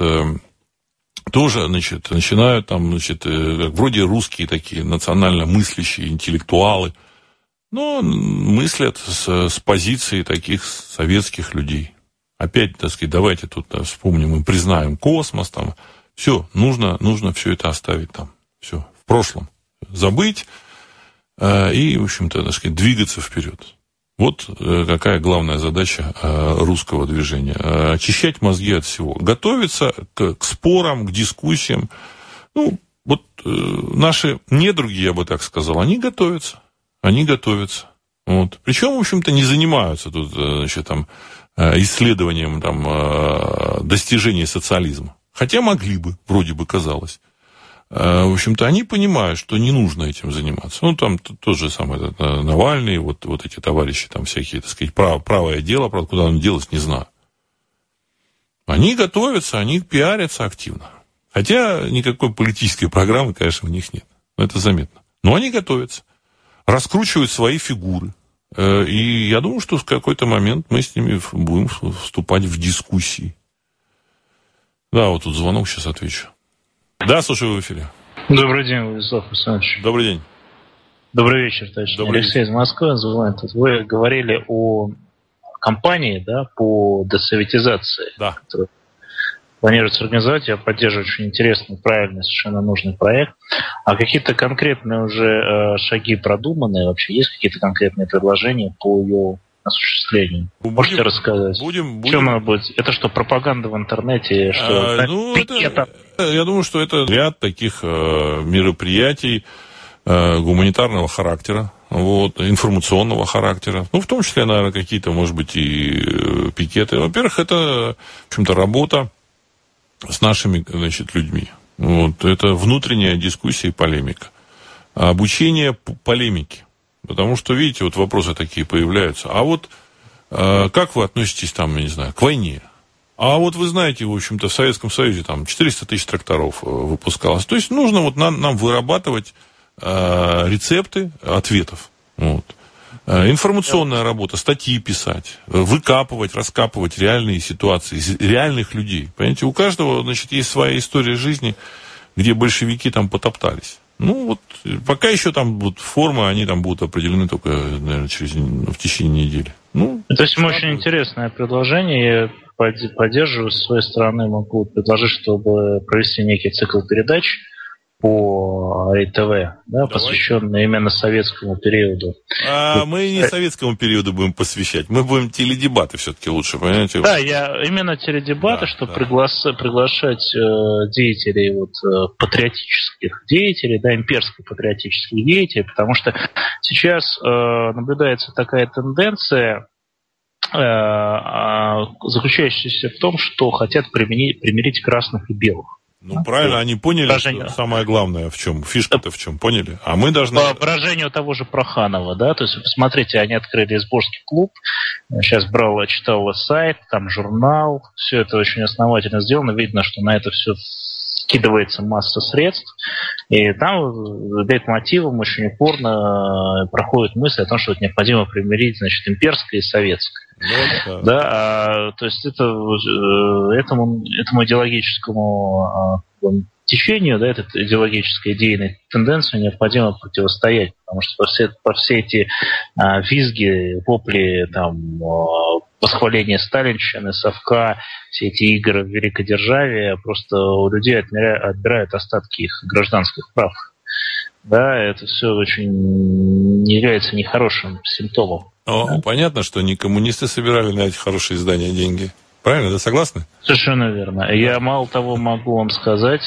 тоже, начинают вроде русские такие, национально мыслящие интеллектуалы, но мыслят с позиции таких советских людей. Опять, давайте тут вспомним и признаем космос, все, нужно все это оставить все, в прошлом. Забыть и, в общем-то, двигаться вперед. Вот какая главная задача русского движения. Очищать мозги от всего. Готовиться к спорам, к дискуссиям. Наши недруги, я бы так сказал, они готовятся. Причем, в общем-то, не занимаются тут, исследованием достижений социализма. Хотя могли бы, вроде бы казалось. В общем-то, они понимают, что не нужно этим заниматься. Тот же самый Навальный, вот эти товарищи всякие, правое дело, правда, куда он делось, не знаю. Они готовятся, они пиарятся активно. Хотя никакой политической программы, конечно, у них нет. Это заметно. Но они готовятся, раскручивают свои фигуры. И я думаю, что в какой-то момент мы с ними будем вступать в дискуссии. Да, вот тут звонок, сейчас отвечу. Да, слушаю, в эфире. Добрый день, Владислав Александрович. Добрый день. Добрый вечер, товарищ. Алексей из Москвы звонит. Вы говорили о кампании, да, по десоветизации, да, которую планируется организовать. Я поддерживаю очень интересный, правильный, совершенно нужный проект. А какие-то конкретные уже шаги продуманные? Вообще есть какие-то конкретные предложения по ее осуществлению? Можете рассказать? Будем. Чем она будет? Это что, пропаганда в интернете? Что, я думаю, что это ряд таких мероприятий гуманитарного характера, информационного характера. В том числе, наверное, какие-то, может быть, и пикеты. Во-первых, это, в общем-то, работа с нашими, людьми. Это внутренняя дискуссия и полемика. Обучение полемике. Потому что, видите, вопросы такие появляются. Как вы относитесь, я не знаю, к войне? А вы знаете, в общем-то, в Советском Союзе 400 тысяч тракторов выпускалось. То есть нужно нам вырабатывать рецепты ответов. Информационная работа, статьи писать, выкапывать, раскапывать реальные ситуации, реальных людей. Понимаете, у каждого, есть своя история жизни, где большевики потоптались. Пока еще формы, они будут определены только, наверное, в течение недели. То есть, очень интересное предложение. Я поддерживаю с своей стороны, могу предложить, чтобы провести некий цикл передач по РЕН-ТВ, посвященный именно советскому периоду. Мы не советскому периоду будем посвящать, мы будем теледебаты все-таки лучше, понимаете? Да, именно теледебаты, чтобы приглашать деятелей, патриотических деятелей, имперско-патриотических деятелей, потому что сейчас наблюдается такая тенденция, заключающаяся в том, что хотят примирить красных и белых. Правильно, они поняли, что самое главное в чем, фишка-то в чем, поняли? А мы должны... По выражению того же Проханова, то есть, вы посмотрите, они открыли Изборский клуб, сейчас читал сайт, там журнал, все это очень основательно сделано, видно, что на это все скидывается масса средств, и там лейтмотивом очень упорно проходит мысль о том, что необходимо примирить, имперское и советское. То есть этому идеологическому течению, этой идеологической идейной тенденции необходимо противостоять, потому что по все эти визги, вопли, восхваление сталинщины, совка, все эти игры в великодержавие просто у людей отбирают остатки их гражданских прав. Это все очень является нехорошим симптомом. Понятно, что не коммунисты собирали на эти хорошие издания деньги. Правильно, согласны? Совершенно верно. Я мало того могу вам сказать,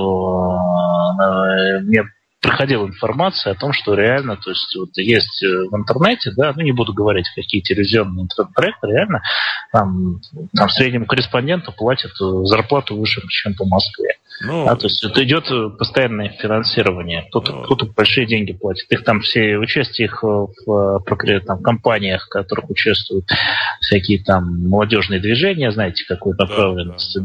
мне приходила информация о том, что реально, то есть есть в интернете, не буду говорить, какие телевизионные интернет-проекты, реально там среднему корреспонденту платят зарплату выше, чем по Москве. То есть это идет постоянное финансирование. Кто-то большие деньги платит. Их все участие их в компаниях, в которых участвуют всякие молодежные движения, знаете, какой направленности,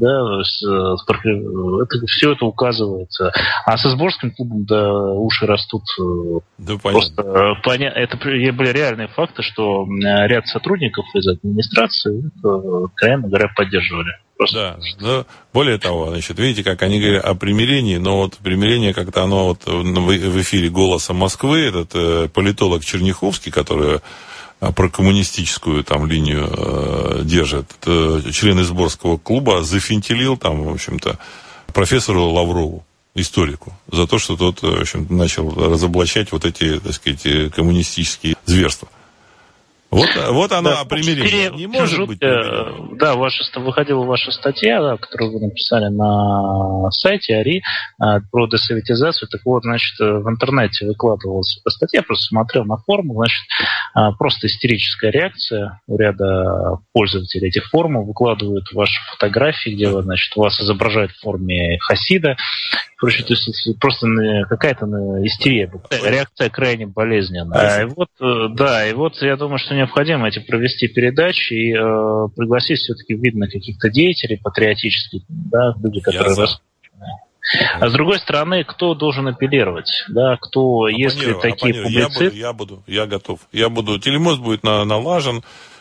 это все это указывается. А с Изборским клубом уши растут. Просто это были реальные факты, что ряд сотрудников из администрации откровенно говоря, поддерживали. Да, но более того, видите, как они говорят о примирении, но примирение как-то оно в эфире «Голоса Москвы», этот политолог Черняховский, который прокоммунистическую линию держит, член Изборского клуба, зафентилил в общем-то, профессору Лаврову, историку, за то, что тот, в общем-то, начал разоблачать эти, так сказать, коммунистические зверства. Она о примирении. Не может быть примирение. Да, выходила ваша статья, которую вы написали на сайте АРИ про десоветизацию. Так в интернете выкладывалась эта статья, я просто смотрел на форумы, просто истерическая реакция у ряда пользователей этих форумов, выкладывают ваши фотографии, где вас изображают в форме хасида. Короче, то есть просто какая-то истерия. Реакция крайне болезненная. И я думаю, что необходимо провести передачи и пригласить все-таки, видно, каких-то деятелей патриотических, люди, которые А с другой стороны, кто должен апеллировать? Если такие публицисты... Я готов. Телемост будет налажен.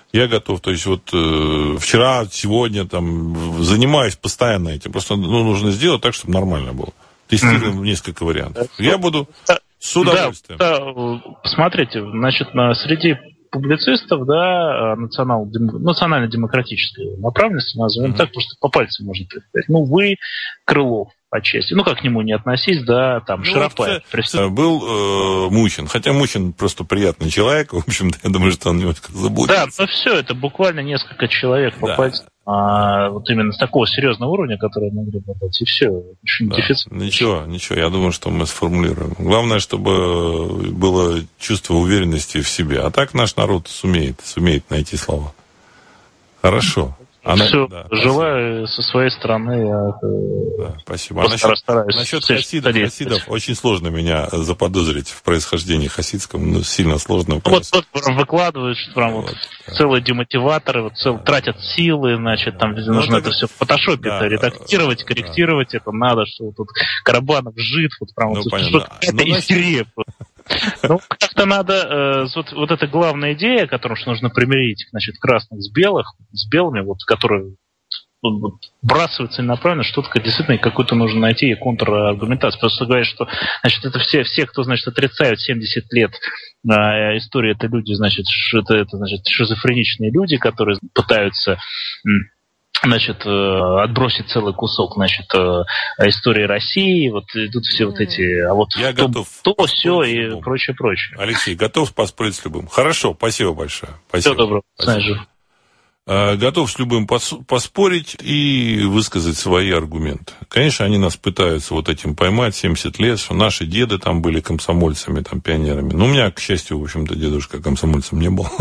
Я готов. То есть вот вчера, сегодня там занимаюсь постоянно этим. Просто нужно сделать так, чтобы нормально было. Тестируем несколько вариантов. Я буду с удовольствием. Да, посмотрите, значит, среди публицистов, да, национально-демократической направленности, назовем так, просто по пальцам можно представить. Вы, Крылов, отчасти. Как к нему не относись, да, там, Широпаев. Был Мухин. Хотя Мухин просто приятный человек, в общем-то, я думаю, что он немножко заблудился. Да, но все, это буквально несколько человек по пальцам. Вот именно с такого серьезного уровня, который могли бы дать, и все. Дефицит. Ничего, я думаю, что мы сформулируем. Главное, чтобы было чувство уверенности в себе. А так наш народ сумеет найти слова. Хорошо. Желаю со своей стороны. Спасибо. Насчет хасидов очень сложно меня заподозрить в происхождении хасидском. Сильно сложно. Выкладывают, что целые демотиваторы, тратят силы, значит, там нужно это все в фотошопе редактировать, корректировать это надо, что тут Карабанов жид, это истерия. Как-то надо, вот эта главная идея, которую нужно примирить, значит, красных с белыми, которые бросаются целенаправленно, что-то действительно какую-то нужно найти и контраргументацию. Просто говорят, что, значит, это все, кто, значит, отрицают 70 лет истории, это люди, значит, значит, шизофреничные люди, которые пытаются, значит, отбросить целый кусок, значит, истории России, идут все эти, я готов все и прочее. Алексей, готов поспорить с любым. Хорошо, спасибо большое. Всего доброго. Готов с любым поспорить и высказать свои аргументы. Конечно, они нас пытаются этим поймать, 70 лет, что наши деды там были комсомольцами, там, пионерами. У меня, к счастью, в общем-то, дедушка комсомольцем не был.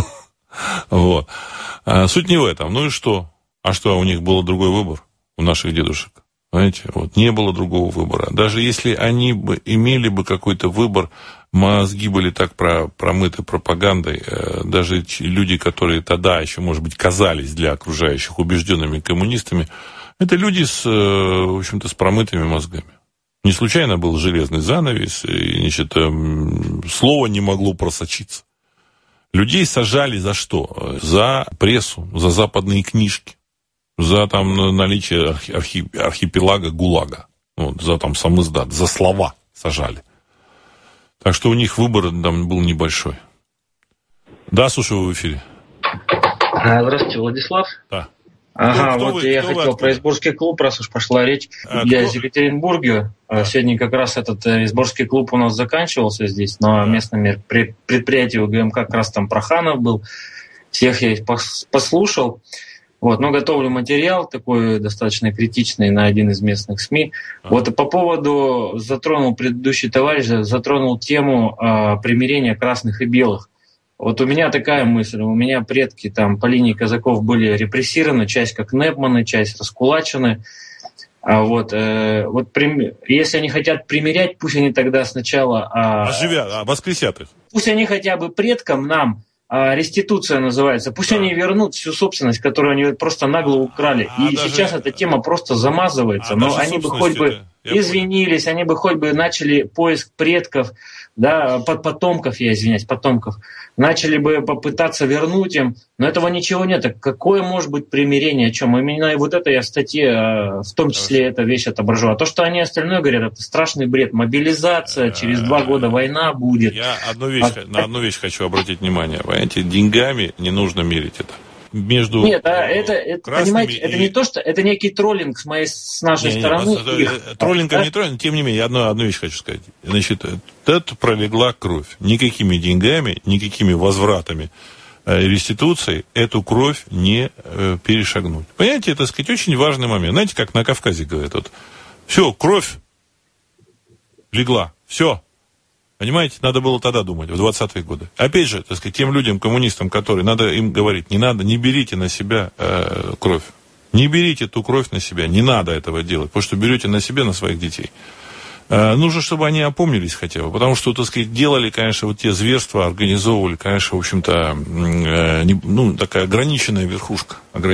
Суть не в этом. Ну и что? А что, у них был другой выбор? У наших дедушек? Понимаете? Не было другого выбора. Даже если они имели бы какой-то выбор, мозги были так промыты пропагандой, даже люди, которые тогда еще, может быть, казались для окружающих убежденными коммунистами, это люди в общем-то, с промытыми мозгами. Не случайно был железный занавес, и, значит, слово не могло просочиться. Людей сажали за что? За прессу, за западные книжки, за наличие архипелага ГУЛАГа, за самиздат, за слова сажали. Так что у них выбор там был небольшой. Да, слушаю, вы в эфире. Здравствуйте, Владислав. Да. Я хотел про Изборский клуб, раз уж пошла речь. Я из Екатеринбурга. Сегодня как раз этот Изборский клуб у нас заканчивался здесь, на местном предприятии ВГМК как раз там Проханов был. Всех я их послушал. Но готовлю материал такой достаточно критичный на один из местных СМИ. По поводу, предыдущий товарищ затронул тему примирения красных и белых. У меня такая мысль. У меня предки там по линии казаков были репрессированы, часть как Непманы, часть раскулачены. Если они хотят примирять, пусть они тогда сначала... воскресят их. Пусть они хотя бы предкам нам... реституция называется. Пусть они вернут всю собственность, которую они просто нагло украли. Сейчас эта тема просто замазывается. Но они бы хоть бы извинились, они бы хоть бы начали поиск предков, потомков, начали бы попытаться вернуть им. Но этого ничего нет. Какое может быть примирение? О чем? Именно это я в статье, в том числе, эта вещь отображу. А то, что они остальное говорят, это страшный бред. Мобилизация, через 2 года война будет. Я на одну вещь хочу обратить внимание. Понимаете, деньгами не нужно мерить это. Нет, это понимаете, это не то, что это некий троллинг с нашей стороны. Троллингом не троллинг, тем не менее, одну вещь хочу сказать. Значит, это пролегла кровь. Никакими деньгами, никакими возвратами реституцией эту кровь не перешагнуть. Понимаете, это, очень важный момент. Знаете, как на Кавказе говорят, все, кровь легла, все. Понимаете, надо было тогда думать, в 20-е годы. Опять же, тем людям, коммунистам, которые, надо им говорить, не берите на себя кровь. Не берите ту кровь на себя, не надо этого делать, потому что берете на себя, на своих детей. Нужно, чтобы они опомнились хотя бы, потому что, делали, конечно, те зверства, организовывали, конечно, в общем-то, такая ограниченная верхушка.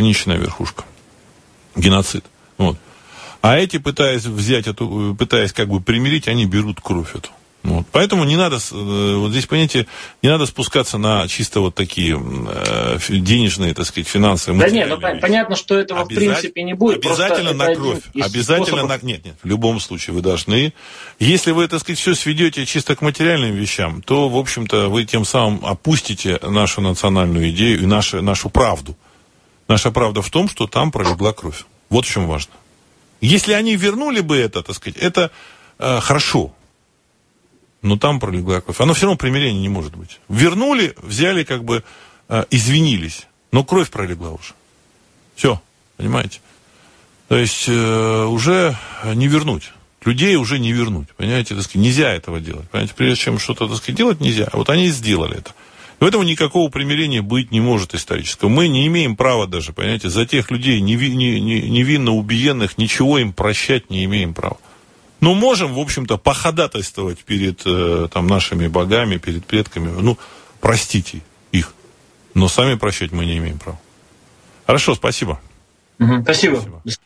Геноцид. А эти, пытаясь примирить, они берут кровь эту. Вот. Поэтому не надо, вот здесь, понимаете, не надо спускаться на чисто вот такие денежные, так сказать, финансовые. Да нет, понятно, что этого в принципе не будет. Обязательно на кровь. Обязательно на... Нет, в любом случае вы должны. Если вы, так сказать, все сведете чисто к материальным вещам, то, в общем-то, вы тем самым опустите нашу национальную идею и нашу правду. Наша правда в том, что там пролегла кровь. Вот в чем важно. Если они вернули бы это, так сказать, это хорошо. Но там пролегла кровь. Оно все равно примирения не может быть. Вернули, взяли, как бы, извинились. Но кровь пролегла уже. Все, понимаете? То есть уже не вернуть. Людей уже не вернуть. Понимаете, так сказать, нельзя этого делать. Понимаете, прежде чем что-то, так сказать, делать нельзя. Вот они сделали это. И поэтому никакого примирения быть не может исторического. Мы не имеем права даже, понимаете, за тех людей невинно убиенных ничего им прощать не имеем права. Ну, можем, в общем-то, походатайствовать перед там, нашими богами, перед предками. Ну, простите их. Но сами прощать мы не имеем права. Хорошо, спасибо. Спасибо.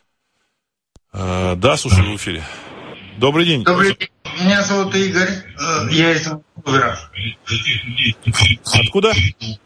Да, слушаю в эфире. Добрый день. Добрый день. Меня зовут Игорь. Я из Ванкувера. Откуда?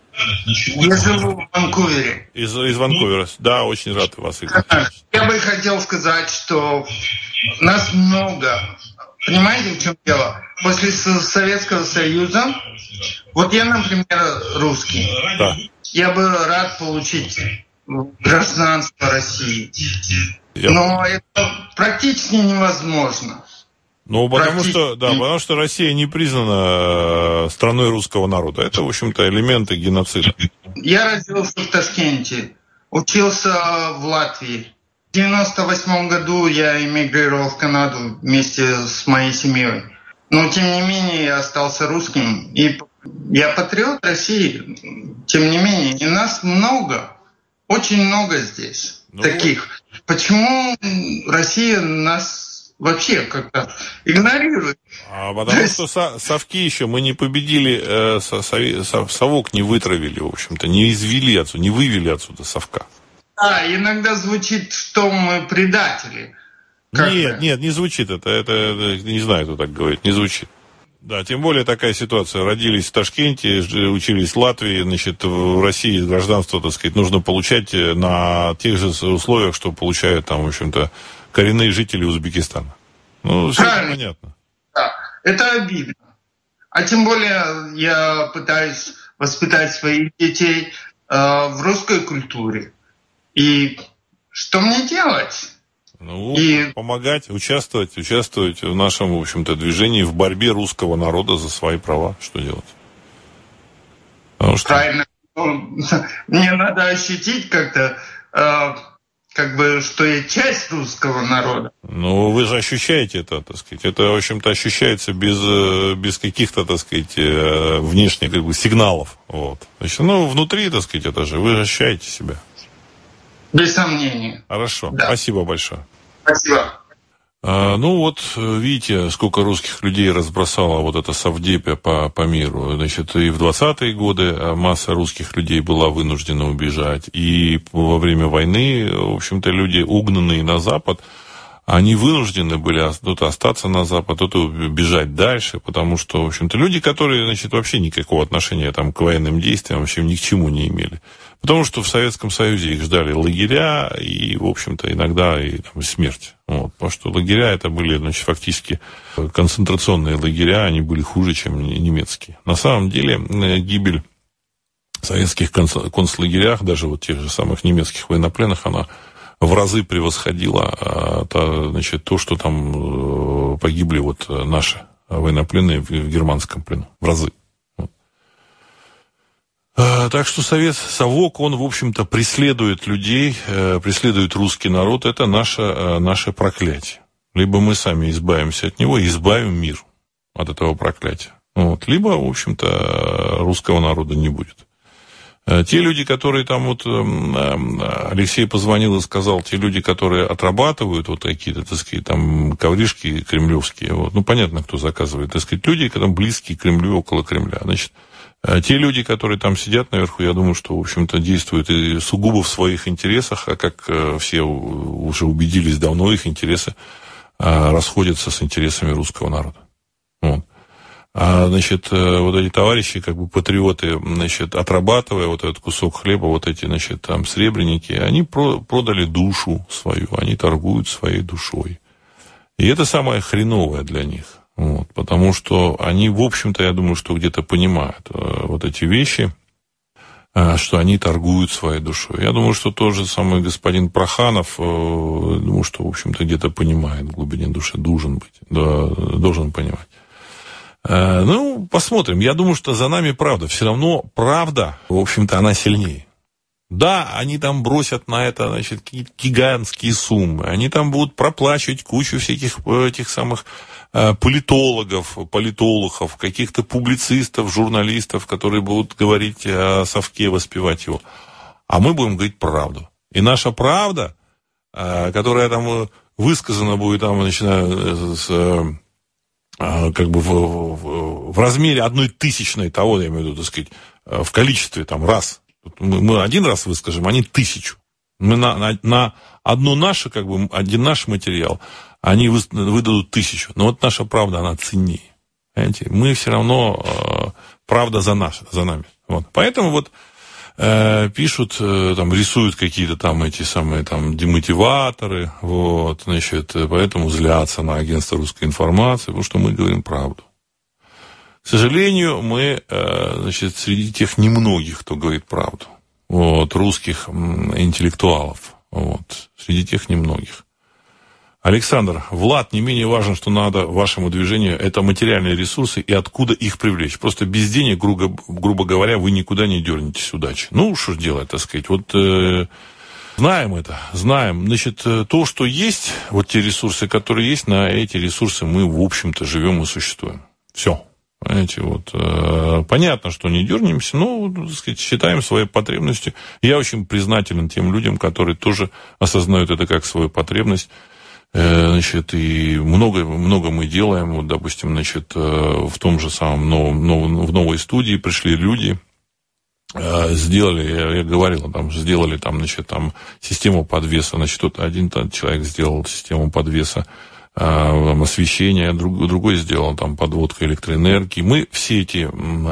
Я живу в Ванкувере. Из Ванкувера. Да, очень рад вас, Игорь. Я бы хотел сказать, что нас много. Понимаете, в чем дело? После Советского Союза, вот я, например, русский. Да. Я бы рад получить гражданство России. Но это практически невозможно. Ну, потому что Россия не признана страной русского народа. Это, в общем-то, элементы геноцида. Я родился в Ташкенте, учился в Латвии. В 1998 году я эмигрировал в Канаду вместе с моей семьей. Но, тем не менее, я остался русским. И я патриот России. Тем не менее, и нас много, очень много здесь таких. Почему Россия нас вообще как-то игнорирует? Потому что совки еще мы не победили, совок не вытравили, в общем-то, не извели отсюда, не вывели отсюда совка. Да, иногда звучит, что мы предатели. Нет, не звучит это, не знаю, кто так говорит, не звучит. Да, тем более такая ситуация. Родились в Ташкенте, учились в Латвии, значит, в России гражданство, так сказать, нужно получать на тех же условиях, что получают там, в общем-то, коренные жители Узбекистана. Ну, все это понятно. Да, это обидно. А тем более я пытаюсь воспитать своих детей в русской культуре. И что мне делать? Ну, помогать, участвовать в нашем, в общем-то, движении в борьбе русского народа за свои права. Что делать? Правильно. Мне надо ощутить как-то, как бы, что я часть русского народа. Ну, вы же ощущаете это, так сказать. Это, в общем-то, ощущается без каких-то, так сказать, внешних, как бы, сигналов. Вот. Значит, ну, внутри, так сказать, это же вы ощущаете себя. Без сомнения. Хорошо. Да. Спасибо большое. Спасибо. Ну вот, видите, сколько русских людей разбросало вот это совдепе по миру. Значит, и в 20-е годы масса русских людей была вынуждена убежать. И во время войны, в общем-то, люди, угнанные на Запад, они вынуждены были кто-то остаться на Запад, кто-то бежать дальше, потому что, в общем-то, люди, которые, значит, вообще никакого отношения там, к военным действиям вообще ни к чему не имели. Потому что в Советском Союзе их ждали лагеря и, в общем-то, иногда и там, смерть. Вот. Потому что лагеря это были, значит, фактически концентрационные лагеря, они были хуже, чем немецкие. На самом деле гибель в советских концлагерях, даже вот тех же самых немецких военнопленных, она в разы превосходила значит, то, что там погибли вот наши военнопленные в германском плену. В разы. Так что совок, он, в общем-то, преследует людей, преследует русский народ. Это наше проклятие. Либо мы сами избавимся от него, избавим мир от этого проклятия. Вот. Либо, в общем-то, русского народа не будет. Те люди, которые там вот, Алексей позвонил и сказал, те люди, которые отрабатывают вот какие-то, так сказать, там, ковришки кремлевские, вот, ну, понятно, кто заказывает, так сказать, люди, которые близкие к Кремлю, около Кремля, значит, те люди, которые там сидят наверху, я думаю, что, в общем-то, действуют и сугубо в своих интересах, а как все уже убедились давно, их интересы расходятся с интересами русского народа. Вот. А, значит, вот эти товарищи, как бы патриоты, значит, отрабатывая вот этот кусок хлеба, вот эти, значит, там, сребреники, они продали душу свою, они торгуют своей душой. И это самое хреновое для них. Вот, потому что они, в общем-то, я думаю, что где-то понимают вот эти вещи, что они торгуют своей душой. Я думаю, что тот же самый господин Проханов, думаю, что, в общем-то, где-то понимает в глубине души, должен понимать. Ну, посмотрим. Я думаю, что за нами правда. Все равно правда, в общем-то, она сильнее. Да, они там бросят на это, значит, гигантские суммы. Они там будут проплачивать кучу всяких этих самых политологов, каких-то публицистов, журналистов, которые будут говорить о совке, воспевать его. А мы будем говорить правду. И наша правда, которая там высказана будет, там, начиная с... как бы в размере 1/1000 того, я имею в виду, так сказать, в количестве там раз. Мы один раз выскажем, они 1000. Мы на одно наше, как бы, один наш материал, они выдадут 1000. Но вот наша правда, она ценнее. Понимаете? Мы все равно правда за нами. Вот. Поэтому вот пишут, там, рисуют какие-то там эти самые там демотиваторы, вот, значит, поэтому злятся на агентство русской информации, потому что мы говорим правду. К сожалению, мы, значит, среди тех немногих, кто говорит правду, вот, русских интеллектуалов, вот, среди тех немногих. Александр, Влад, не менее важен, что надо вашему движению, это материальные ресурсы и откуда их привлечь. Просто без денег, грубо говоря, вы никуда не дернетесь, удачи. Ну, что ж делать, так сказать. Вот знаем это, знаем. Значит, то, что есть, вот те ресурсы, которые есть, на эти ресурсы мы, в общем-то, живем и существуем. Все. Понимаете, вот, понятно, что не дернемся, но, так сказать, считаем своей потребностью. Я очень признателен тем людям, которые тоже осознают это как свою потребность. Значит, и много мы делаем. Вот, допустим, значит, в том же самом в новой студии пришли люди, сделали, я говорил, там, сделали там, значит, там, систему подвеса. Значит, один человек сделал систему подвеса, освещения, другой сделал там подводку электроэнергии. Мы все эти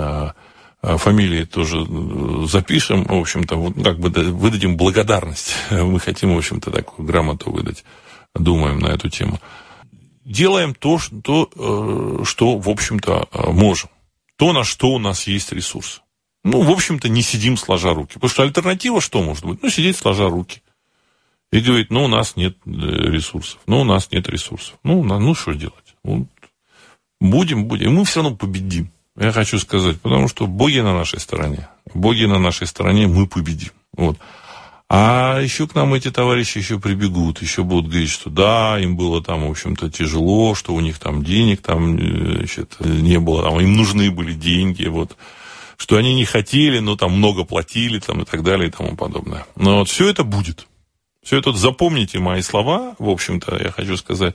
фамилии тоже запишем, в общем-то, вот, как бы выдадим благодарность. Мы хотим, в общем-то, такую грамоту выдать. Думаем на эту тему. Делаем то, что, в общем-то, можем. То, на что у нас есть ресурсы. Ну, в общем-то, не сидим сложа руки. Потому что альтернатива что может быть? Ну, сидеть сложа руки. И говорить, ну, у нас нет ресурсов. Ну, у нас нет ресурсов. Ну, что делать? Вот. Будем. И мы все равно победим. Я хочу сказать. Потому что боги на нашей стороне. Боги на нашей стороне, мы победим. Вот. А еще к нам эти товарищи еще прибегут, еще будут говорить, что да, им было там, в общем-то, тяжело, что у них там денег там, значит, не было, там, им нужны были деньги, вот, что они не хотели, но там много платили там, и так далее и тому подобное. Но вот все это будет. Все это, запомните мои слова, в общем-то, я хочу сказать,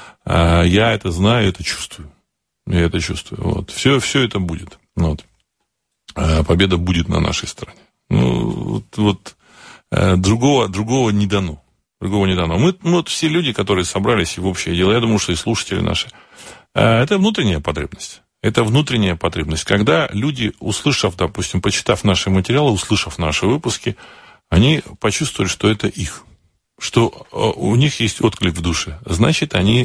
я это знаю, это чувствую. Я это чувствую. Вот. Все это будет. Вот. Победа будет на нашей стороне. Ну, вот. Другого не дано. Мы вот все люди, которые собрались в общее дело, я думаю, что и слушатели наши, это внутренняя потребность. Это внутренняя потребность. Когда люди, услышав, допустим, почитав наши материалы, услышав наши выпуски, они почувствовали, что это их. Что у них есть отклик в душе. Значит, они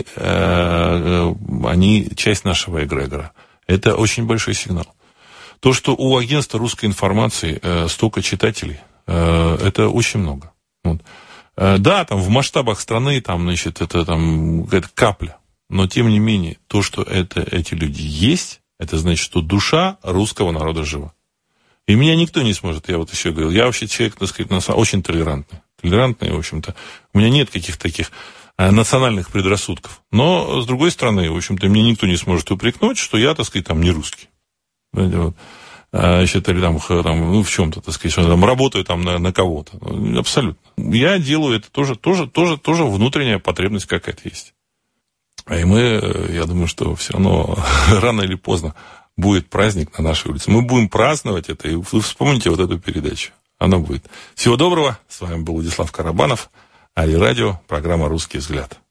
часть нашего эгрегора. Это очень большой сигнал. То, что у агентства русской информации столько читателей, это очень много. Вот. Да, там в масштабах страны, там, значит, это там какая-то капля. Но, тем не менее, то, что эти люди есть, это значит, что душа русского народа жива. И меня никто не сможет, я вот еще говорил, я вообще человек, так сказать, очень толерантный. Толерантный, в общем-то. У меня нет каких-то таких национальных предрассудков. Но, с другой стороны, в общем-то, мне никто не сможет упрекнуть, что я, так сказать, там не русский. Вот. Считали там, ну, в чем-то, так сказать, что там работаю там на кого-то. Абсолютно. Я делаю это тоже внутренняя потребность какая-то есть. И мы, я думаю, что все равно рано или поздно будет праздник на нашей улице. Мы будем праздновать это, и вы вспомните вот эту передачу. Она будет. Всего доброго. С вами был Владислав Карабанов, Али Радио, программа «Русский взгляд».